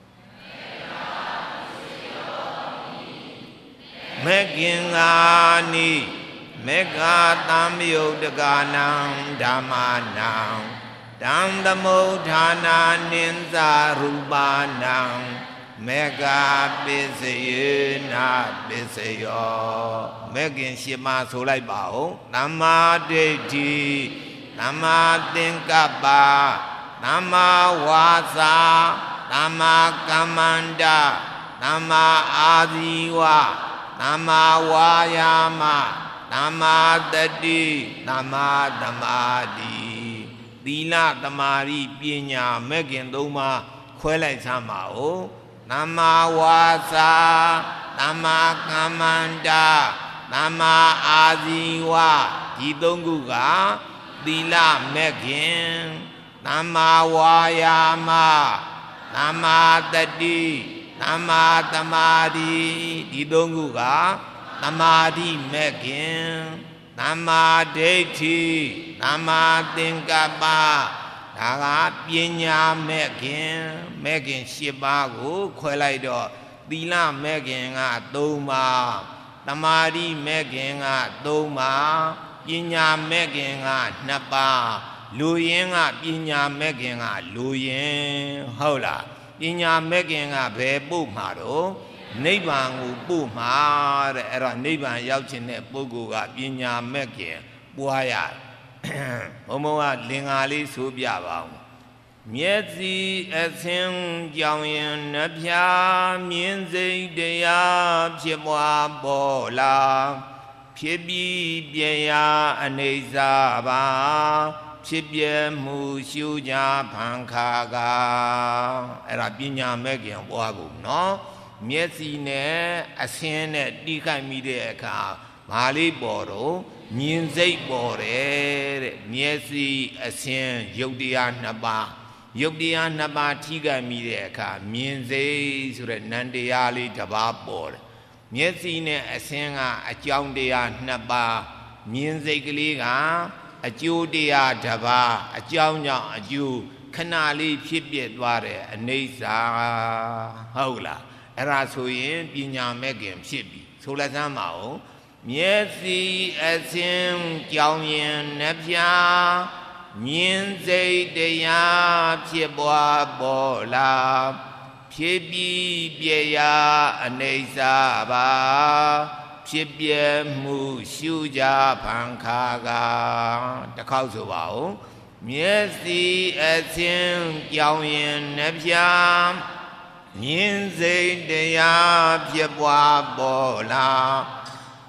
မေခင်္ဂာနိမေဃသံယုတ်တကာနံဓမ္မာနံတံသမုဋ္ဌာနာနိဉ္စရူပါနံမေဃပစ္စယေနပစ္စယောမေခင်ရှင်းမဆိုလိုက်ပါဦးသမ္မာဒိဋ္ဌိသမ္မာသင်္ကပ္ပသမ္မာဝါစာသမ္မာကမ္မန္တသမ္မာအာဇီဝသမ္မာဝါယာမသမ္မာတတိသမ္မာသမာဓိသီလသမာဓိပညာမဲ့ခင်သုံးပါးခွဲလိုက်စမ်းပါဦးသမ္မာဝါစာသမ္မာကမ္မန္တသမ္မာအာဇီဝဒီသုံးခုကသီလမဲ့ခင်သမ္မာဝါယာမသမ္မာတတိသမ္မာသမာဓိဒီသုံးခုကသမာဓိမဲ့ခင်သမ္မာဒိဋ္ဌိသမ္မာသင်္ကပ္ပဒါကပညာမဲ့ခင်၈ပါးကိုခွဲလိုက်တော့သီလမဲ့ခင်က3ပါးသမာဓိမဲ့ခင်က3ပါးပညာမဲ့ခင်က2ပါးလူရင်းကပညာမဲ့ခင်ကလူရင်းဟုတ်လားပညာမဲ့ခင်ကဘယ်ပို့မှာတော့နိဗ္ဗာန်ကိုပို့မှာတဲ့အဲ့တော့နိဗ္ဗာန်ရောက်ခြင်းတဲ့ပုဂ္ဂိုလ်ကပညာမဲ့ခင်ပွားရဘုံဘုံကလင်္ကာလေးဆိုပြပါဦးမျက်စိအဆင်းကြောင်ရင်နှဖျားမြင်စိတ်တရားဖြစ်ပွားပေါ်လာဖြစ်ပြီးပြရာအနေစာပါဖြစ်ပြမှုရှုကြဖန်ခါကအဲ့ဒါပညာမဲ့ခင်ပွားကုန်နော်မျက်စိနဲ့အဆင်းနဲ့တိခိုက်မိတဲ့အခါဘာလေးပေါ်တော့မြင်စိတ်ပေါ်တယ်တဲ့မျက်စိအဆင်းရုပ်တရား2ပါးရုပ်တရား2ပါးထိခိုက်မိတဲ့အခါမြင်စိတ်ဆိုတဲ့နံတရားလေးတစ်ပါးပေါ်တယ်မျက်စိနဲ့အဆင်းကအကြောင်းတရား2ပါးမြင်စိတ်ကလေးကအကျိုးတရားတစ်ပါးအကြောင်းကြောင့်အကျိုးခဏလေးဖြစ်ပြသွားတယ်အနိစ္စဟုတ်လားအဲ့ဒါဆိုရင်ပညာမဲ့ခင်ဖြစ်ပြီဆိုလိုက်စမ်းပါဦးမျက်စိအဆင်းကြောင်ရင်နှဖျားမြင်စိတ်တရားဖြစ်ပွားပေါ်လာဖြစ်ပြီးပြရာအနေစာပါဖြစ်ပြမှုရှုကြဖန်ခါကတစ်ခေါက်ဆိုပါဦးမျက်စိအဆင်းကြောင်ရင်နှဖျားမြင်စိတ်တရားဖြစ်ပွားပေါ်လာ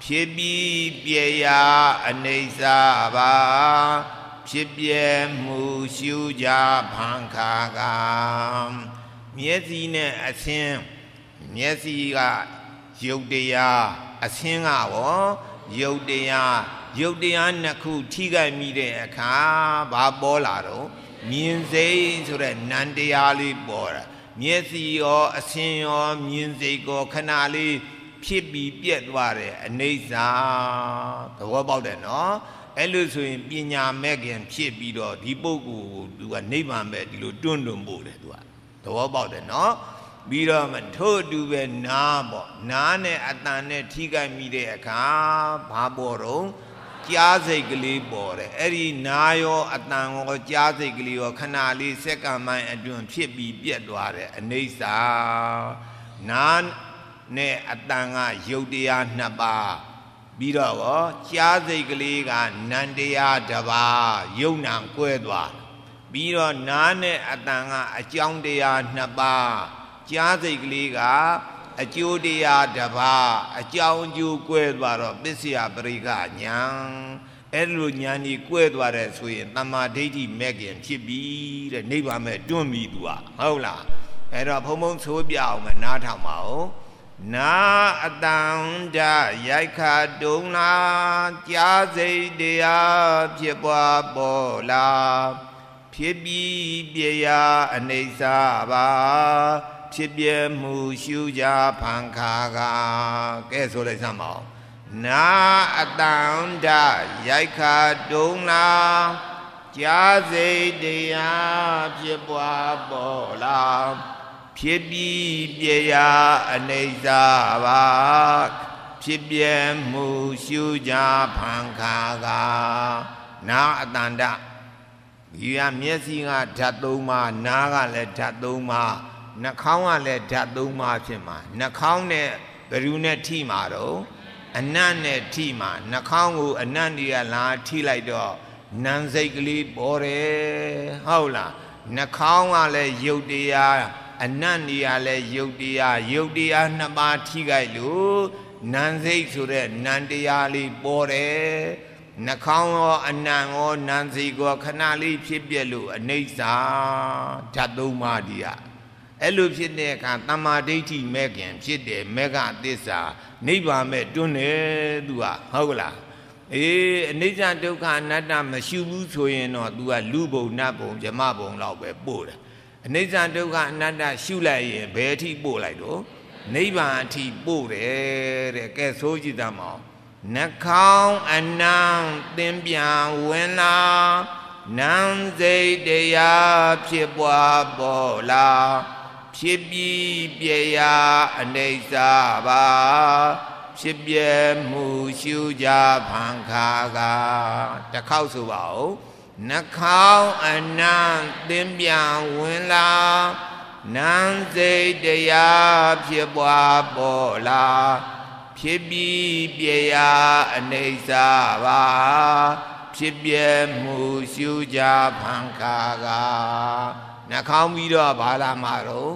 ဖြစ်ပြီးပြရာအနေစာပါဖြစ်ပြမှုရှုကြဖန်ခါကမျက်စိနဲ့အဆင်းမျက်စိကရုပ်တရားအဆင်းကရောရုပ်တရားနှစ်ခုထိခိုက်မိတဲ့အခါဘာပေါ်လာတော့မြင်စိတ်ဆိုတဲ့နံတရားလေးပေါ်တာမျက်စိရောအဆင်းရောမြင်စိတ်ကိုခဏလေးဖြစ်ပြီးပြက်သွားတယ်အနေစာသဘောပေါက်တယ်နော်အဲ့လိုဆိုရင်ပညာမဲ့ခင်ဖြစ်ပြီးတော့ဒီပုဂ္ဂိုလ်ကိုသူကနိဗ္ဗာန်ပဲဒီလိုတွန်းပို့တယ်သူကသဘောပေါက်တယ်နော်ပြီးတော့မထို့အတူပဲနားပေါ့နားနဲ့အတန်နဲ့ထိခိုက်မိတဲ့အခါဘာပေါ်တော့ကြားစိတ်ကလေးပေါ်တယ်အဲ့ဒီနားရောအတန်ရောကြားစိတ်ကလေးရောခဏလေးစက္ကန့်ပိုင်းအတွင်းဖြစ်ပြီးပြက်သွားတယ်အနေစာနားနဲ့အတန်ကရုပ်တရားနှစ်ပါးပြီးတော့ကြားစိတ်ကလေးကနံတရားတစ်ပါးယုံနာကွဲသွားပြီးတော့နားနဲ့အတန်ကအကြောင်းတရားနှစ်ပါးကြားစိတ်ကလေးကအကျိုးတရားတစ်ပါးအကြောင်းအကျိုးကွဲသွားတော့ပစ္စယပရိက္ခဉာဏ်အဲ့လိုဉာဏ်ကြီးကွဲသွားတဲ့ဆိုရင်တမ္မာဒိဋ္ဌိမဲ့ခင်ဖြစ်ပြီတဲ့နိဗ္ဗာန်မဲ့တွန်းပြီသူကဟုတ်လားအဲ့တော့ဘုံဘုံဆိုးပြအောင်မနားထောင်ပါဦးနာအတန်တရိုက်ခါတုံလာကြားစိတ်တရားဖြစ်ပွားပေါ်လာဖြစ်ပြီးပြရာအနေစာပါဖြစ်ပြမှုရှုကြဖန်ခါကကဲဆိုလိုက်စမ်းပါဦးနာအတန်တရိုက်ခါတုံလာကြားစိတ်တရားဖြစ်ပွားပေါ်လာဖြစ်ပြီးပြရာအနေစာပါဖြစ်ပြမှုရှုကြဖန်ခါကနာအတန်တဒီကမျက်စိကဓာတ်သုံးပါးနားကလည်းဓာတ်သုံးပါးနှာခေါင်းကလည်းဓာတ်သုံးပါးဖြစ်မှာနှာခေါင်းနဲ့ဘယ်သူနဲ့ထိမှာတော့အနတ်နဲ့ထိမှာနှာခေါင်းကိုအနတ်တွေကလာထိလိုက်တော့နံစိတ်ကလေးပေါ်တယ်ဟုတ်လားနှာခေါင်းကလည်းရုပ်တရားအနတ်နေရာလဲရုပ်တရားနှစ်ပါးထိခိုက်လို့နံစိတ်ဆိုတဲ့နံတရားလေးပေါ်တယ်နှာခေါင်းရောအနံရောနံစိတ်ကိုခဏလေးဖြစ်ပြက်လို့အနေစာဓာတ်သုံးပါးဒီကအဲ့လိုဖြစ်တဲ့အခါတမ္မာဒိဋ္ဌိမဲ့ခင်ဖြစ်တယ်မေဃသစ္စာနိဗ္ဗာန်မဲ့တွန်းတယ်သူကဟုတ်လားအေးအနိစ္စဒုက္ခအနတ္တမရှိဘူးဆိုရင်တော့သူကလူဘုံနတ်ဘုံဇမဘုံလောက်ပဲပို့တယ်အနိစ္စဒုက္ခအနတ္တရှုလိုက်ရင်ဘယ်အထိပို့လိုက်တော့နိဗ္ဗာန်အထိပို့တယ်တဲ့ကဲဆိုကြည့်သမောနှာခေါင်းအနံသင်ပြန်ဝင်လာနံစိတ်တရားဖြစ်ပွားပေါ်လာဖြစ်ပြီးပြရာအနေစာပါဖြစ်ပြမှုရှုကြဖန်ခါကတစ်ခေါက်ဆိုပါဦးနှာခေါင်းအနံသင်ပြန်ဝင်လာနံစိတ်တရားဖြစ်ပွားပေါ်လာဖြစ်ပြီးပြရာအနေစာပါဖြစ်ပြမှုရှုကြဖန်ခါကနှာခေါင်းပြီးတော့ဘာလာမှာတော့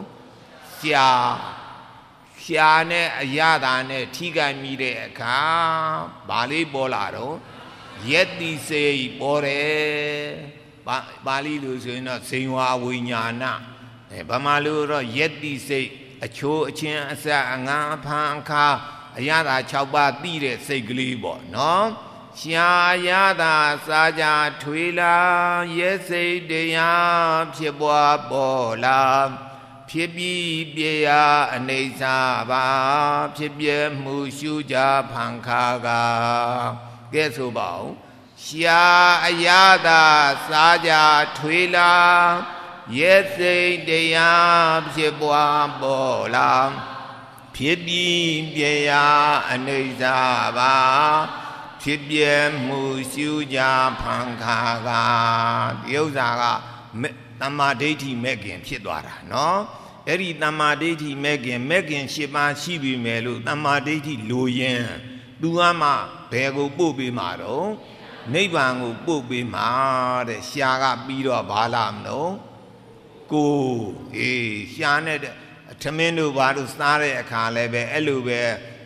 ရှာနဲ့အရသာနဲ့ထိခိုက်မိတဲ့အခါဘာလေးပေါ်လာတော့ယက်တိစေပေါ်တယ်ပါဠိလိုဆိုရင်တော့ဇိဝဝိညာဏဗမာလိုတော့ယက်တိစိတ်အချိုးအချင်းအဆက်အငါအဖန်အခါအရသာ6ပါးသိတဲ့စိတ်ကလေးပေါ့နော်ရှာရသာစားကြထွေလာရဲစိတ်တရားဖြစ်ပွားပေါ်လာဖြစ်ပြီးပြရာအနေစာပါဖြစ်ပြမှုရှုကြဖန်ခါကကဲဆိုပါဦးရှာအရသာစားကြထွေလာရဲစိတ်တရားဖြစ်ပွားပေါ်လာဖြစ်ပြီးပြရာအနေစာပါဖြစ်ပြမှုရှုကြဖန်ခါကဒီဥစ္စာကတမ္မာဒိဋ္ဌိမဲ့ခင်ဖြစ်သွားတာနော်အဲ့ဒီတမ္မာဒိဋ္ဌိမဲ့ခင်8ပါးရှိပြီမယ်လို့တမ္မာဒိဋ္ဌိလိုရင်သူကမှဘယ်ကိုပို့ပေးမှာတော့နိဗ္ဗာန်ကိုပို့ပေးမှာတဲ့ရှားကပြီးတော့ဘာလာမလို့ကိုရှားနဲ့ထမင်းတို့ဘာလို့စားတဲ့အခါလဲပဲအဲ့လိုပဲ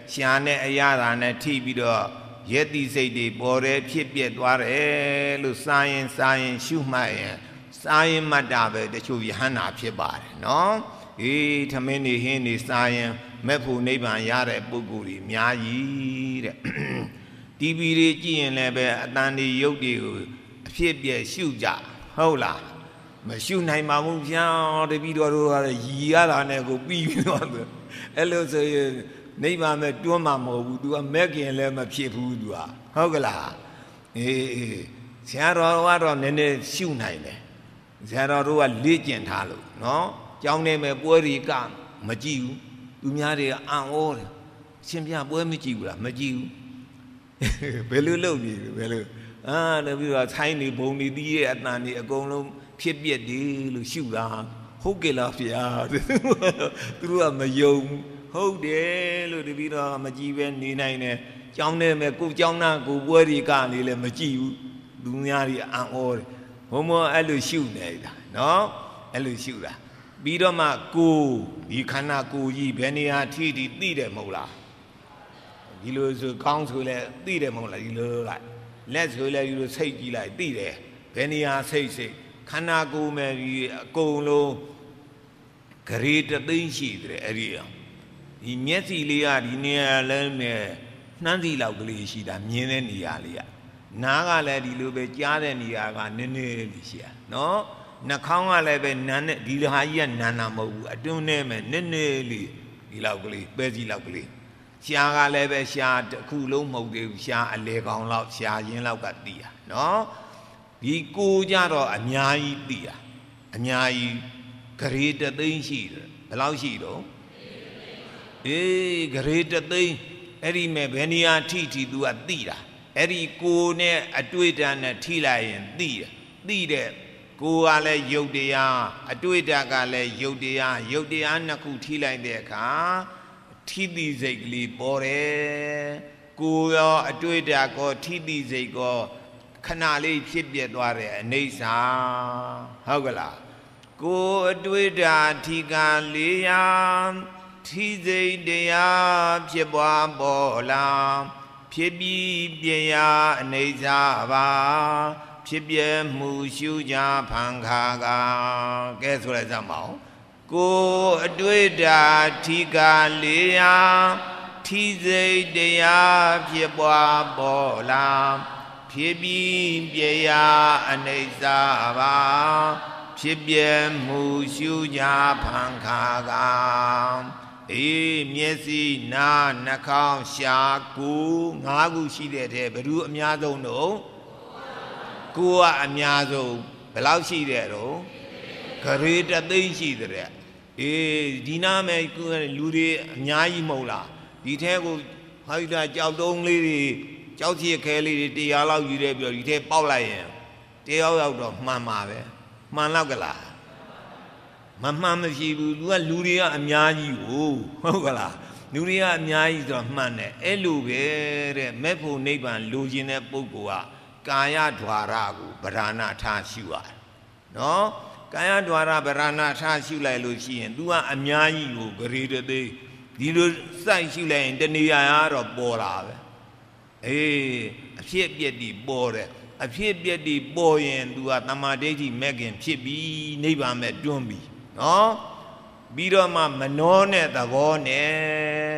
ရှာနဲ့အရာသာနဲ့ထိပြီးတော့ယက်တိစိတ်တွေပေါ်တယ်ဖြစ်ပြသွားတယ်လို့စာရင်ရှုမှတ်ရင်စာရင်မှတ်တာပဲတချို့ယဟန္တာဖြစ်ပါတယ်နော်အေးထမင်းနေဟင်းနေစာရင်မဲ့ဖို့နိဗ္ဗာန်ရတဲ့ပုဂ္ဂိုလ်ကြီးအများကြီးတဲ့တီဗီတွေကြည့်ရင်လည်းပဲအတန်ဒီရုပ်တွေကိုအဖြစ်ပြရှုကြဟုတ်လားမရှုနိုင်ပါဘူးဗျာတပည့်တော်တို့ကရီရတာနဲ့ကိုပြီးပြီးတော့အဲ့လိုဆိုရင်နိဗ္ဗာန်မဲ့တွန်းမှာမဟုတ်ဘူး तू ကမဲ့ခင်လည်းမဖြစ်ဘူး तू ကဟုတ်ကလားအေးဆရာတော်ကတော့နည်းနည်းရှုနိုင်တယ်ဆရာတော်တို့ကလေ့ကျင့်ထားလို့နော်ကြောင်းနေမဲ့ပွဲတွေကမကြည့်ဘူးသူများတွေကအံ့ဩတယ်ရှင်ပြပွဲမကြည့်ဘူးလားမကြည့်ဘူးဘယ်လိုလုပ်နေဘယ်လိုတပည့်တော်ဆိုင်းနေဘုံနေသီးရဲ့အတန်တွေအကုန်လုံးဖြစ်ပြက်တယ်လို့ရှုတာဟုတ်ကဲ့လားဗျာသူတို့ကမယုံဟုတ်တယ်လို့တပည့်တော်မကြည့်ပဲနေနိုင်တယ်ကြောင်းနေမဲ့ကိုကြောင်းနာကိုပွဲတွေကနေလည်းမကြည့်ဘူးသူများတွေအံ့ဩတယ်ဘုံမအဲ့လိုရှုနေတာနော်အဲ့လိုရှုတာပြီးတော့မှကိုဒီခန္ဓာကိုယ်ကြီးဘယ်နေရာထိထိသိတယ်မဟုတ်လားဒီလိုဆိုကောင်းဆိုလဲသိတယ်မဟုတ်လားဒီလိုလိုက်လက်ဆိုလဲဒီလိုစိတ်ကြည့်လိုက်သိတယ်ဘယ်နေရာစိတ်ခန္ဓာကိုယ်မဲ့ဒီအကုန်လုံးဂရေတသိန်းရှိတယ်အဲ့ဒီဒီမျက်စိလေးကဒီနေရာလဲနဲ့နှမ်းစီလောက်ကလေးရှိတာမြင်တဲ့နေရာလေးကနားကလည်းဒီလိုပဲကြားတဲ့နေရာကနည်းနည်းလေးရှိရနော်နှာခေါင်းကလည်းပဲနန်းနဲ့ဒီဟာကြီးကနန်းတာမဟုတ်ဘူးအတွင်းထဲမှာနည်းနည်းလေးဒီလောက်ကလေးပဲစီလောက်ကလေးရှားကလည်းပဲရှားတစ်ခုလုံးမဟုတ်သေးဘူးရှားအလေကောင်လောက်ရှားရင်းလောက်ကသိရနော်ဒီကိုကြတော့အများကြီးသိရအများကြီးဂရေတသိန်းရှိတယ်ဘယ်လောက်ရှိတော့အေးဂရေတသိန်းအဲ့ဒီမဲ့ဘယ်နေရာထိထိ तू ကသိတာအဲ့ဒီကိုနဲ့အတွေ့အကြုံနဲ့ထိလိုက်ရင်သိတယ်သိတဲ့ကိုကလည်းယုတ်တရားအတွေ့အကြုံကလည်းယုတ်တရားနှစ်ခုထိလိုက်တဲ့အခါထိတိစိတ်ကလေးပေါ်တယ်ကိုရောအတွေ့အကြုံကောထိတိစိတ်ကောခဏလေးဖြစ်ပြသွားတယ်အနိစ္စဟုတ်ကလားကိုအတွေ့အကြုံထိကလေးရာထိစိတ်တရားဖြစ်ပွားပေါ်လာဖြစ်ပြီးပြရာအနိစ္စပါဖြစ်ပြမှုရှုကြဖန်ခါကကဲဆိုလိုက်စမ်းပါဦးကိုအတွေ့အကြုံထိကလေးရာထိစိတ်တရားဖြစ်ပွားပေါ်လာဖြစ်ပြီးပြရာအနိစ္စပါဖြစ်ပြမှုရှုကြဖန်ခါကအေးမျက်စိနားနှာခေါင်းရှားကိုယ်၅ခုရှိတဲ့တည်းဘယ်သူအများဆုံးတော့ကိုယ်ကအများဆုံးဘယ်လောက်ရှိတဲ့တော့ဂရေတသိန်းရှိတဲ့အေးဒီနားမဲ့လူတွေအများကြီးမဟုတ်လားဒီထဲကိုဟိုက်တာကြောက်တုံးလေးတွေကြောက်ချစ်ခဲလေးတွေ100လောက်ယူတဲ့ပြီးတော့ဒီထဲပေါက်လိုက်ရင်100ရောက်တော့မှန်ပါပဲမှန်တော့ကလားမမှန်မရှိဘူးလူတွေကအများကြီးဟုတ်ကလားလူတွေကအများကြီးဆိုတော့မှန်တယ်အဲ့လိုပဲတဲ့မဲ့ဖို့နိဗ္ဗာန်လိုချင်တဲ့ပုဂ္ဂိုလ်ကကာယဓွာရကိုဗရဏထားရှုရတယ်နော်ကာယဓွာရဗရဏထားရှုလိုက်လို့ရှိရင် तू ကအများကြီးကိုဂရေတသိဒီလိုစိုက်ရှုလိုက်ရင်တဏှာကတော့ပေါ်လာပဲအေးအဖြစ်အပျက်ဒီပေါ်တယ်အဖြစ်အပျက်ဒီပေါ်ရင် तू ကတမာဒိဋ္ဌိမဲ့ခင်ဖြစ်ပြီးနိဗ္ဗာန်မဲ့တွန်းပြီးနော်ပြီးတော့မှမနောနဲ့သဘောနဲ့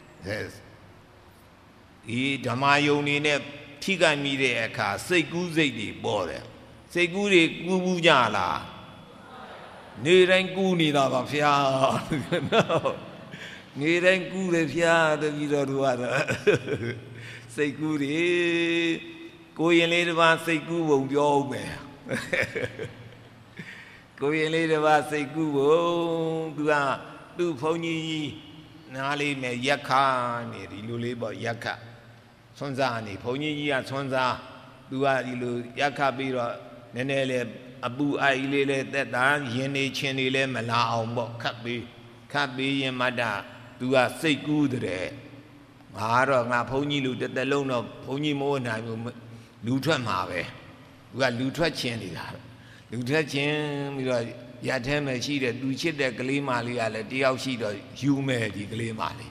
ဒီဓမ္မယုံနေနဲ့ထိခိုက်မိတဲ့အခါစိတ်ကူးစိတ်တွေပေါ်တယ်စိတ်ကူးတွေကူးဘူးကြလားနေတိုင်းကူးနေတာပါဖျားနေတိုင်းကူးတယ်ဖျားတပည့်တော်တို့ကတော့စိတ်ကူးတွေကိုရင်လေးတစ်ပါးစိတ်ကူးပုံပြောဦးမယ်ကိုရင်လေးတစ်ပါးစိတ်ကူးပုံသူကသူ့ဘုန်းကြီးနားလေးနဲ့ရက်ခါနေဒီလိုလေးပေါ့ရက်ခါဆွမ်းစားနေဘုန်းကြီးကဆွမ်းစားသူကဒီလိုရက်ခါပြီးတော့နည်းနည်းလေးအပူအိုက်လေးလေးတက်တာရင်နေချင်းနေလဲမလာအောင်ပေါ့ခတ်ပြီးရင်မတသူကစိတ်ကူးတဲ့ငါတော့ငါဘုန်းကြီးလူတစ်သက်လုံးတော့ဘုန်းကြီးမိုးနိုင်ဘူးလူထွက်မှာပဲသူကလူထွက်ချင်းနေတာလူထွက်ချင်းပြီးတော့ရထဲမှာရှိတဲ့သူချစ်တဲ့ကလေးမလေးကလည်းတယောက်ရှိတော့ယူမယ်ဒီကလေးမလေး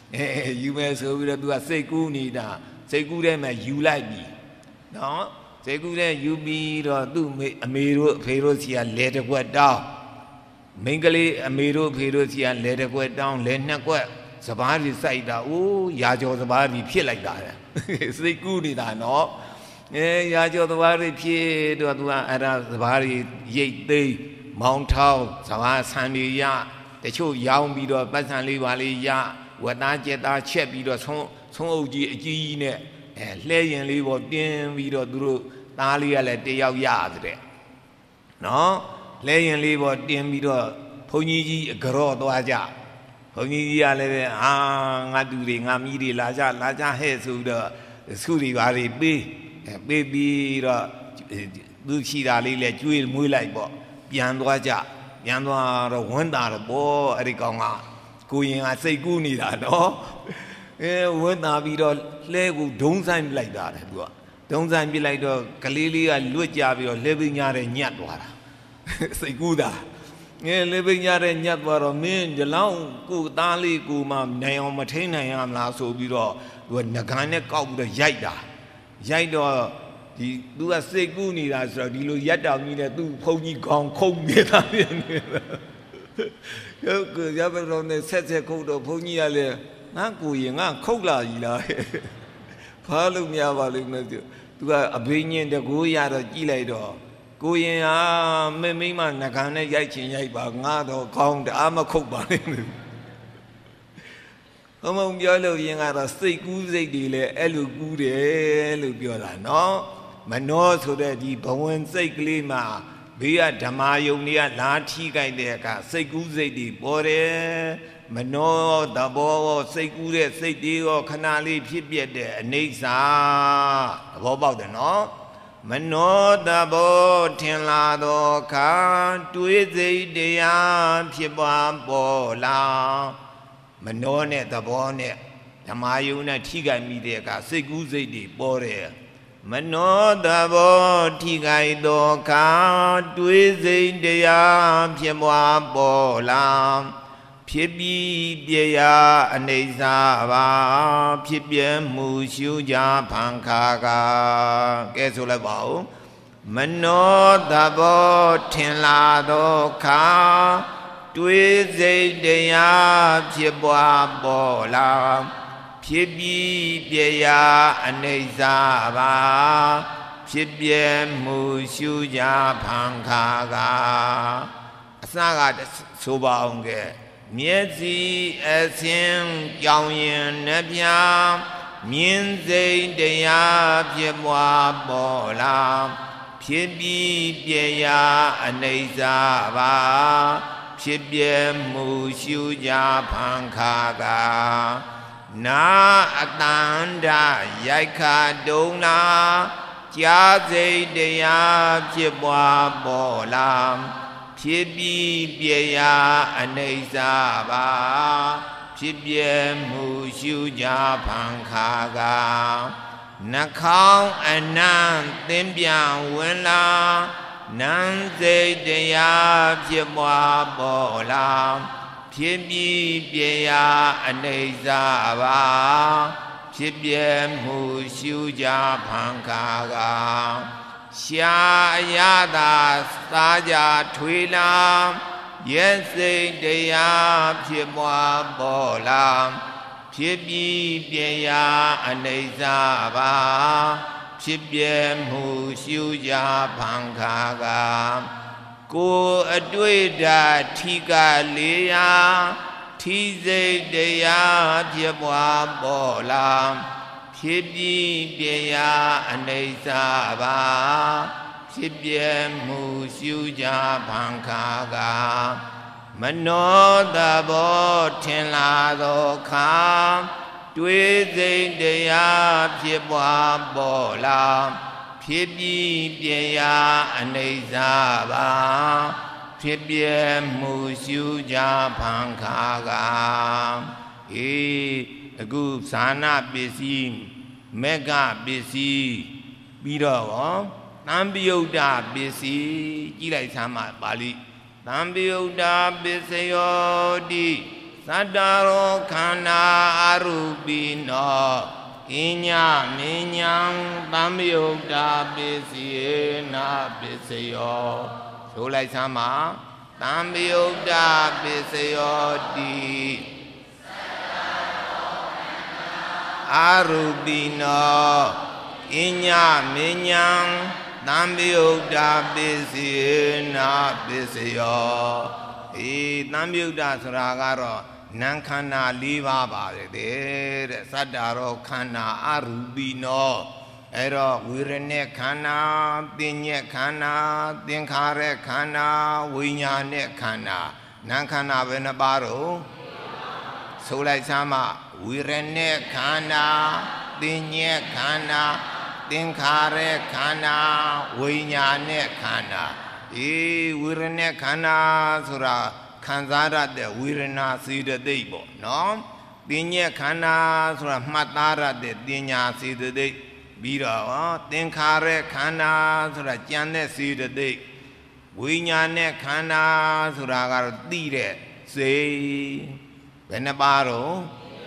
ယူမယ်ဆိုပြီးတော့သူကစိတ်ကူးနေတာစိတ်ကူးထဲမှာယူလိုက်ပြီနော်စိတ်ကူးထဲယူပြီးတော့သူ့အမေတို့အဖေတို့စီကလဲတစ်ခွက်တောင်းမိန်းကလေးအမေတို့အဖေတို့စီကလဲတစ်ခွက်တောင်းလဲနှစ်ခွက်စပားကြီးစိုက်တာအိုးရာကျော်စပားကြီးဖြစ်လိုက်တာစိတ်ကူးနေတာနော်ရာကျော်စပားကြီးဖြစ်တော့သူကအဲ့ဒါစပားကြီးရိတ်သိမ်းမောင်းထောင်းစပားဆန်တွေရတချို့ရောင်းပြီးတော့ပတ်စံလေးပါလေးရဝတ်သားကျက်သားချက်ပြီးတော့ဆုံးအုပ်ကြီးအကြီးနဲ့လှဲရင်လေးပေါ်တင်းပြီးတော့သူတို့သားလေးကလည်းတယောက်ရတဲ့နော်လှဲရင်လေးပေါ်တင်းပြီးတော့ဘုန်းကြီးအကြော့သွားကြဘုန်းကြီးကလည်းဟာငါတူတွေငါမီးတွေလာကြဟဲ့ဆိုတော့စုတွေပါတွေပေးပြီးတော့သူရှိတာလေးလည်းကျွေးမွေးလိုက်ပေါ့ပြန်သွားကြပြန်သွားတော့ဝမ်းသာတော့ပေါ့အဲ့ဒီကောင်ကကိုရင်ကစိတ်ကူးနေတာနော်ဝမ်းသာပြီးတော့လှဲကိုဒုံးဆိုင်ပြလိုက်တာတဲ့သူကဒုံးဆိုင်ပြလိုက်တော့ကလေးလေးကလွတ်ကြပြီးတော့လှဲပညာတဲ့ညတ်သွားတာစိတ်ကူးတာလှဲပညာတဲ့ညတ်သွားတော့မင်းဒီလောက်ကိုသားလေးကိုမှနိုင်အောင်မထိန်နိုင်ရမလားဆိုပြီးတော့သူကငကန်းနဲ့ကောက်ပြီးတော့ရိုက်တော့ဒီသူကစိတ်ကူးနေတာဆိုတော့ဒီလိုရက်တောင်ကြီးနဲ့သူ့ဖုန်ကြီးခေါင်းခုန်နေတာဖြစ်နေတာရပါတော့နဲ့ဆက်ခုတ်တော့ဘုန်းကြီးကလည်းငါကိုရင်ငါခုတ်လာကြီးလားဖားလို့များပါလိမ့်မယ်သူကအဘိညာဉ်တကူရတော့ကြည်လိုက်တော့ကိုရင်ဟာမိမနှကန်းနဲ့ရိုက်ချင်ရိုက်ပါငါတော့ခေါင်းတအားမခုတ်ပါလိမ့်မယ်ဘုံပြောလို့ရင်ကတော့စိတ်ကူးစိတ်တွေလည်းအဲ့လိုကူးတယ်လို့ပြောတာနော်မနောဆိုတဲ့ဒီဘဝင်စိတ်ကလေးမှာဘေးကဓမ္မယုံတွေကလာထိကြိုက်တဲ့အခါစိတ်ကူးစိတ်တွေပေါ်တယ်မနောသဘောစိတ်ကူးတဲ့စိတ်တွေရောခဏလေးဖြစ်ပြတဲ့အနေစာသဘောပေါက်တယ်နော်မနောသဘောထင်လာသောအခါတွေးစိတ်တရားဖြစ်ပွားပေါ်လာမနောနဲ့သဘောနဲ့ဓမ္မယုံနဲ့ထိကြိုက်မိတဲ့အခါစိတ်ကူးစိတ်တွေပေါ်တယ်မနောသဘောထိခိုက်သောအခါတွေးစိတ်တရားဖြစ်ပွားပေါ်လာဖြစ်ပြီးပြရာအနေစာပါဖြစ်ပြမှုရှုကြဖန်ခါကကဲဆိုလိုက်ပါဦးမနောသဘောထင်လာသောအခါတွေးစိတ်တရားဖြစ်ပွားပေါ်လာဖြစ်ပြီးပြရာအနေစာပါဖြစ်ပြမှုရှုကြဖန်ခါကအစကဆိုပါအောင်ကဲမျက်စိအစင်းကြောင်ရင်နှပြမြင်စိတ်တရားဖြစ်ပွားပေါ်လာဖြစ်ပြီးပြရာအနေစာပါဖြစ်ပြမှုရှုကြဖန်ခါကနာအတန္တရိုက်ခတုံနာကြာစိတ်တရားဖြစ်ပွားပေါ်လာဖြစ်ပြီးပြရာအနေစာပါဖြစ်ပြမှုရှုကြဖန်ခါကနှခေါင်းအနံ့သင်ပြန်ဝင်လာနန်းစိတ်တရားဖြစ်ပွားပေါ်လာဖြစ်ပြီးပြရာအနေစာပါဖြစ်ပြမှုရှုကြဖန်ခါကရှာအရသာစားကြထွေလာရဲ့စိတ်တရားဖြစ်ပွားပေါ်လာဖြစ်ပြီးပြရာအနေစာပါဖြစ်ပြမှုရှုကြဖန်ခါကကိုအတွေ့ဓာထိကလေးရာထိစိတ်တရားဖြစ်ပွားပေါ်လာဖြစ်ပြီးပြရာအနေစာပါဖြစ်ပြမှုရှုကြဖန်ခါကမနောသဘောထင်လာသောခါတွေးစိတ်တရားဖြစ်ပွားပေါ်လာဖြစ်ပြီးပြရာအနေစာပါဖြစ်ပြမှုရှုကြဖန်ခါကအခုဇာနာပစ္စည်းမေဃပစ္စည်းပြီးတော့သံပယုတ်တပစ္စည်းကြည့်လိုက်စမ်းပါဠိသံပယုတ်တပစ္စယောတိသ Saddaro khana arubino Inya minyang tamyukta pisiyena pisiyo Solai sama tamyukta pisiyo di Arubino Inya minyang tamyukta pisiyena pisiyo tamyukta suragaro Nankana liva bade Saddaro khana arubino Ero wirene khana Tinye khana Tinkhare khana Vinyane khana Nankana venabaro Solai sama Wirene khana Tinye khana Tinkhare khana Vinyane khana Wirene khana sura Khanzara de Virana Sida Debo, no? Dinya Khana Sura Matara de Dinya Sida De Bira, Tinkare Khana Sura Jane Sida De Vinyane Khana Suragar Dire, say Benabaro,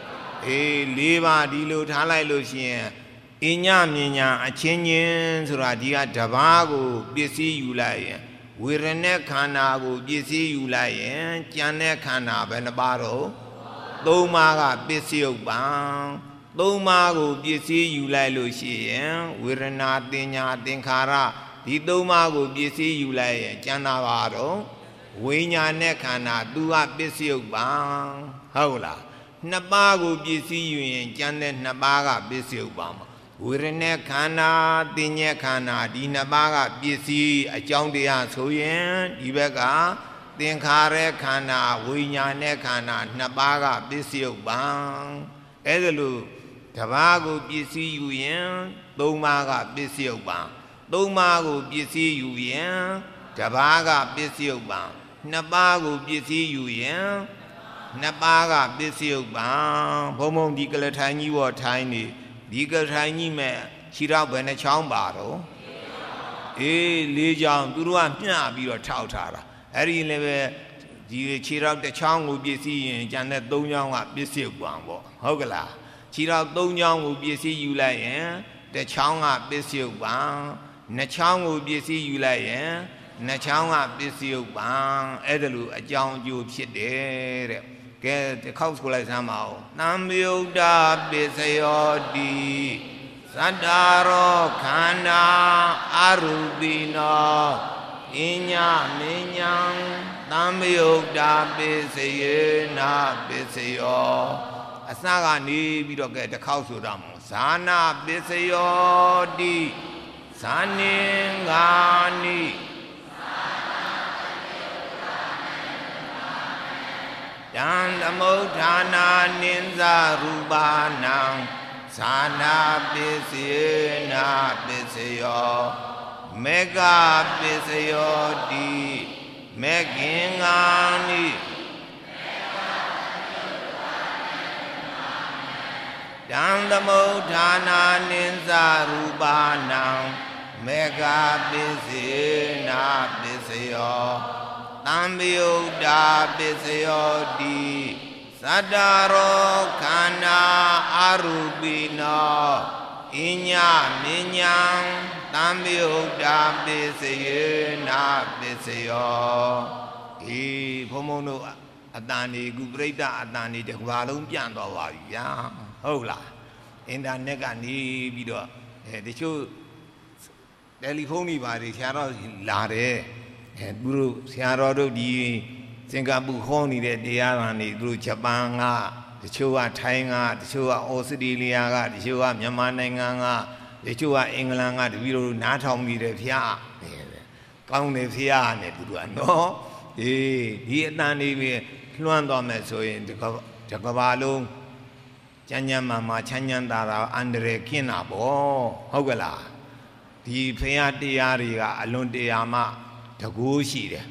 Leva Dilo Talai Lucian, Inya Minya, a Chenyan Suradia Tabago, BC Ulaya. Wirene khana go pisi yu lai yin Chane khana benabaro Thoma ga pisi yuk bang Thoma go pisi yu lai lo shi yin Wirena tinya tinkhara Di thoma go pisi yu lai yin Chana baro Vinyane khana Tua pisi yuk bang Hola Napa go pisi yu yin Chane napa ga pisi yuk bang Wirene khana Tinya khana Di napa ga pisi Achong diya soyen Dibeka Tinkhare khana Vinyane khana Napa ga pisi yuk bang Edelu Tabago pisi yu yin Thoma ga pisi yuk bang Thoma go pisi yu yin Tabaga pisi yuk bang Napa go pisi yu yin Napa ga pisi yuk bang Phomong di kala thai nyi wo thai ni Di kala thai nyi me Chirao bene chong baro le chong Turua mya biro chao thara Eri lebe Di chirao de chong go pisi yin Chane thong chong ga pisi yuk bang bo Hogala Chirao thong chong go pisi yu lai yin De chong ga pisi yuk bang Na chong go pisi yu lai yin Na chong ga pisi yuk bang Edelu a chong ju phit de de Ke te khau so lai sam ma o Namyukta pisayo di Saddaro khana arubino Inya minyang Namyukta pisayena pisayo Asaga ni biro ke te khau so da mo Sana pisayo di Saningani Dandamodhana ninza rubanang Sana pisayena pisayo Mega pisayo di Megingani Dandamodhana ninza rubanang Mega pisayena pisayo Tamyukta pisayo di Saddaro khana arubino Inya minyang Tamyukta pisayena pisayo Phomong do Atani Guprita Atani de Hwa long pian twa ba bi yaဟုတ်လားInternet ကနေပြီးတော့တချို့တယ်လီဖုန်းတွေပါတယ်ဆရာတော်လာတယ်သူတို့ဆရာတော်တို့ဒီစင်ကာပူဟောနေတဲ့တရားတော်တွေသူတို့ဂျပန်ကတချို့ကထိုင်းကတချို့ကဩစတြေးလျကတချို့ကမြန်မာနိုင်ငံကတချို့ကအင်္ဂလန်ကတပည့်တို့နားထောင်ပြီးတယ်ဖျားကောင်းတယ်ဖျားနဲ့သူတို့ကနော်ဒီအတန်လေးပဲလွှမ်းသွားမယ်ဆိုရင်ဒီကဘာလုံးချမ်းချမ်းမာချမ်းချမ်းသာသာအန္တရာယ်ကင်းတာပေါ့ဟုတ်ကလားဒီဖျားတရားတွေကအလွန်တရာမှတကူရှိတယ်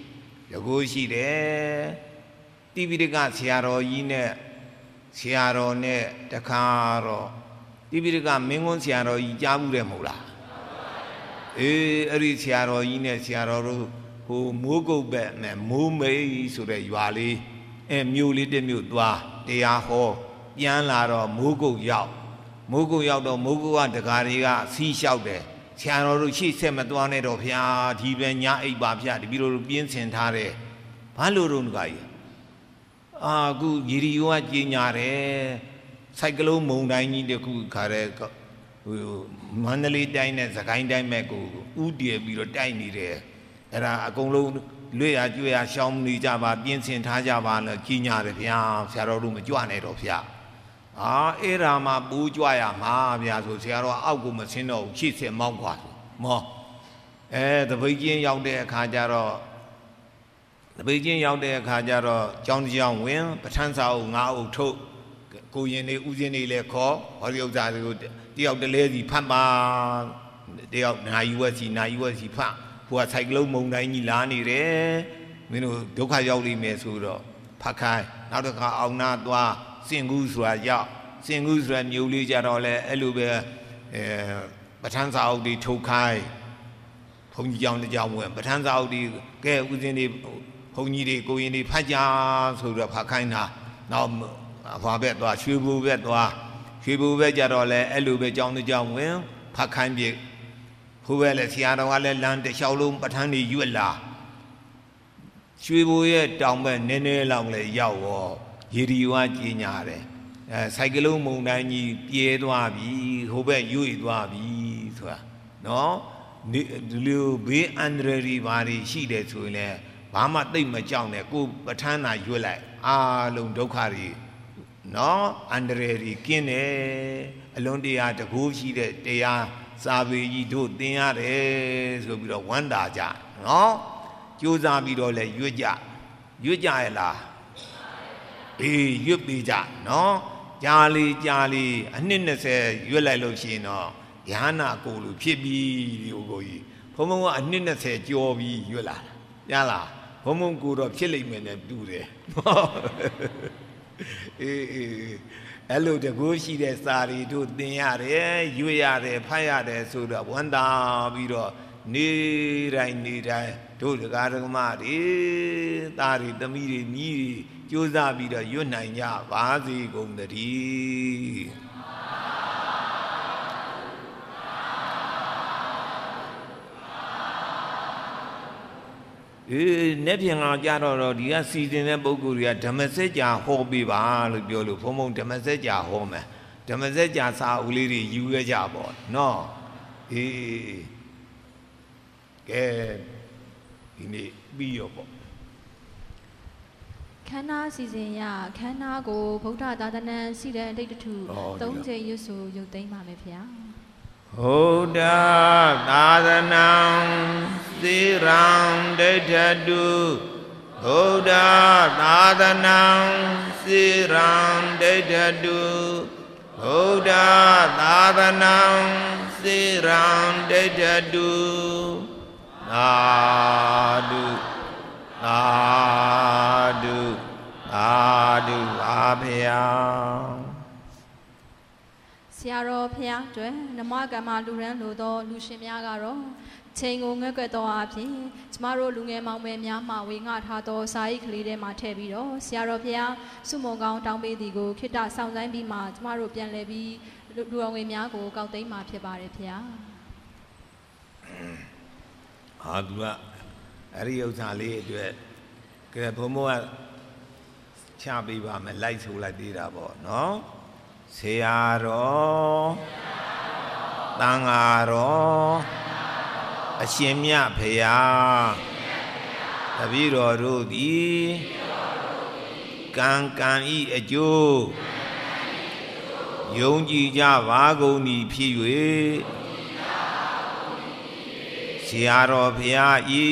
တိပိဋကဆရာတော်ကြီးနဲ့ဆရာတော်နဲ့တခါတော့တိပိဋကမင်းကွန်းဆရာတော်ကြီးကြားဘူးတယ်မဟုတ်လားအဲ့ဒီဆရာတော်ကြီးနဲ့ဆရာတော်တို့ဟိုမိုးကုတ်ဘက်နဲ့မိုးမိတ်ဆိုတဲ့ရွာလေးမြို့လေးတစ်မြို့သွားတရားဟောပြန်လာတော့မိုးကုတ်ရောက်တော့မိုးကုတ်ကတကားတွေကစီးလျှောက်တယ်ဆရာတော်တို့ရှေ့ဆက်မသွားနဲ့တော့ဗျာဒီပဲညအိပ်ပါဗျာတပည့်တော်တို့ပြင်းစင်ထားတယ်ဘာလို့တော့တကားကြီးအခုရေဒီယိုကကြီးညာတယ်စိုက်ကလုံးမုံတိုင်းကြီးတခုခါတဲ့မန္တလေးတိုင်းနဲ့စကိုင်းတိုင်းမဲ့ကိုဥတည်ပြီးတော့တိုက်နေတယ်အဲ့ဒါအကုန်လုံးလွေရကျွေရရှောင်းနေကြပါပြင်းစင်ထားကြပါလို့ကြီးညာတယ်ဗျာဆရာတော်တို့မကြွနဲ့တော့ဗျာအဲ့ဒါမှပူးကြွရမှာဗျာဆိုဆရာတော်အောက်ကိုမဆင်းတော့ဘူးရှေ့ဆက်မောင်းกว่าမောတပိတ်ချင်းရောက်တဲ့အခါကျတော့ကျောင်းကြောင်ဝင်ပဋ္ဌာန်းစာအုပ်၅အုပ်ထုတ်ကိုရင်တွေဦးစင်းတွေလည်းခေါ်ဟောဒီဥစ္စာတွေကိုတယောက်တလဲစီဖတ်ပါတယောက်နာယူဝက်စီဖတ်ဟိုကစိုက်ကလုံးမုံတိုင်းကြီးလာနေတယ်မင်းတို့ဒုက္ခရောက်လိမ့်မယ်ဆိုတော့ဖတ်ခိုင်းနောက်တစ်ခါအောင်နာသွားစင်ကူးဆိုတာရောက်စင်ကူးဆိုတာမြို့လေးကြတော့လဲအဲ့လိုပဲပဋ္ဌာန်းစာအုပ်တွေထုတ်ခိုင်းဘုန်းကြီးကျောင်းတစ်ကျောင်းဝင်ပဋ္ဌာန်းစာအုပ်တွေကဲဦးစင်းတွေဘုန်းကြီးတွေကိုရင်တွေဖတ်ကြဆိုတော့ဖတ်ခိုင်းတာနောက်ဘာဘက်သွားရွှေဘူဘက်ကြတော့လဲအဲ့လိုပဲကျောင်းတစ်ကျောင်းဝင်ဖတ်ခိုင်းပြဟိုဘက်လဲဆရာတော်ကလည်းလမ်းတစ်လျှောက်လုံးပဋ္ဌာန်းတွေရွက်လာရွှေဘူရဲ့တောင်ဘက်နည်းနည်းလောက်လဲရောက်ရောရေဒီယိုကကြီးညာတယ်စိုက်ကလုံးမုံတိုင်းကြီးပြဲသွားပြီဟိုဘက်ရွေ့သွားပြီဆိုတာနော်ဒီလိုဘေးအန္တရာယ်တွေဘာတွေရှိတယ်ဆိုရင်လည်းဘာမှသိမ့်မကြောက်နဲ့ကိုပဋ္ဌာန်းသာရွတ်လိုက်အားလုံးဒုက္ခတွေနော်အန္တရာယ်တွေကင်းတယ်အလွန်တရာတကူရှိတဲ့တရားစာပေကြီးတို့သင်ရတယ်ဆိုပြီးတော့ဝမ်းသာကြနော်ကြိုးစားပြီးတော့လဲရွတ်ကြရဲ့လားရွတ်ပေးကြနော်ကြာလီအနှစ်20ရွတ်လိုက်လို့ရှိရင်တော့ဉာဏ်နာကိုလူဖြစ်ပြီဒီကိုကြီးဘုံကအနှစ်20ကျော်ပြီးရွတ်လာရလားဘုံကိုတော့ဖြစ်လိမ့်မယ်နဲ့တူတယ်အဲ့လိုတကူရှိတဲ့စာရီတို့သင်ရတယ်ရွတ်ရတယ်ဖတ်ရတယ်ဆိုတော့ဝမ်းသာပြီးတော့နေတိုင်းတို့တရားဓမ္မတွေသားတွေသမီးတွေမြည်တွေကြိုးစားပြီးတော့ရွတ်နိုင်ကြပါစေကုန်သတည်းနေ့ပြင်ကကြတော့ဒီကစီစဉ်တဲ့ပုဂ္ဂိုလ်တွေကဓမ္မစကြာဟောပေးပါလို့ပြောလို့ဘုံဓမ္မစကြာဟောမယ်ဓမ္မစကြာစာအုပ်လေးတွေယူရကြပေါ့နော်ကဲဒီနေ့ပြီးရောပေါ့ခန္ဓာစီစဉ်ရခန္ဓာကိုဗုဒ္ဓသာသနာစီတဲ့အတိတ်တထု၃ချိန်ရွတ်ဆိုရုပ်သိမ်းပါမယ်ဗျာဗုဒ္ဓသာသနာစေရံဒိဋ္ဌတုဗုဒ္ဓသာသနာစေရံဒိဋ္ဌတုဗုဒ္ဓသာသနာစေရံဒိဋ္ဌတုသာဓုသာဓုပါဗျာဆရာတော်ဖျားတွင်နမကမ္မလူရန်လိုသောလူရှင်များကတော့ချိန်ကိုငှက်ကွက်သောအဖြစ်ကျမတို့လူငယ်မောင်မယ်များမှဝေငှထားသောစာရိတ်ကလေးထဲမှာထည့်ပြီးတော့ဆရာတော်ဖျားစုမုံကောင်းတောင်းပေးသည်ကိုခိတ္တဆောင်ဆိုင်ပြီးမှကျမတို့ပြန်လည်ပြီးလူတော်ငွေများကိုကောက်သိမ်းမှာဖြစ်ပါတယ်ဖျားသူကအဲ့ဒီဥစ္စာလေးအတွက်ကဲဘုံမောကချပေးပါမယ်လိုက်ဆိုလိုက်သေးတာပေါ့နော်ဆရာတော်တန်ဃာတော်အရှင်မြတ်ဖေယတပည့်တော်တို့သည်ကံဤအကျိုးယုံကြည်ကြပါကုန်သည်ဖြစ်၍ဆရာတော်ဖေယဤ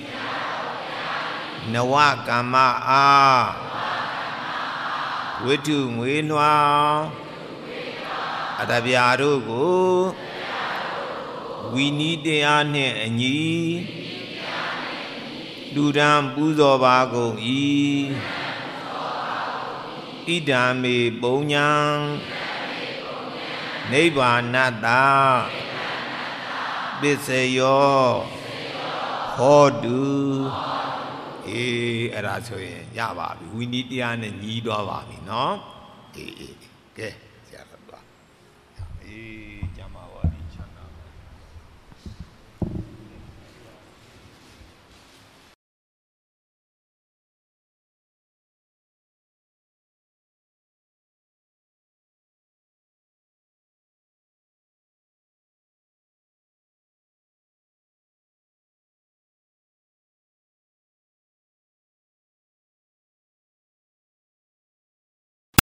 နဝကမ္မအားဝိတုငွေလွှာအတဗျာတို့ကိုဝီနီးတရားနှင့်အညီလူဒံပူဇော်ပါကုန်၏ဣဒံမေပုံညာနိဗ္ဗာနတ္တပစ္စယောဟောတုအဲ့ဒါဆိုရင်ရပါပြီဝိနည်းတရားနဲ့ညီးသွားပါပြီနော်ကဲဆရာတော်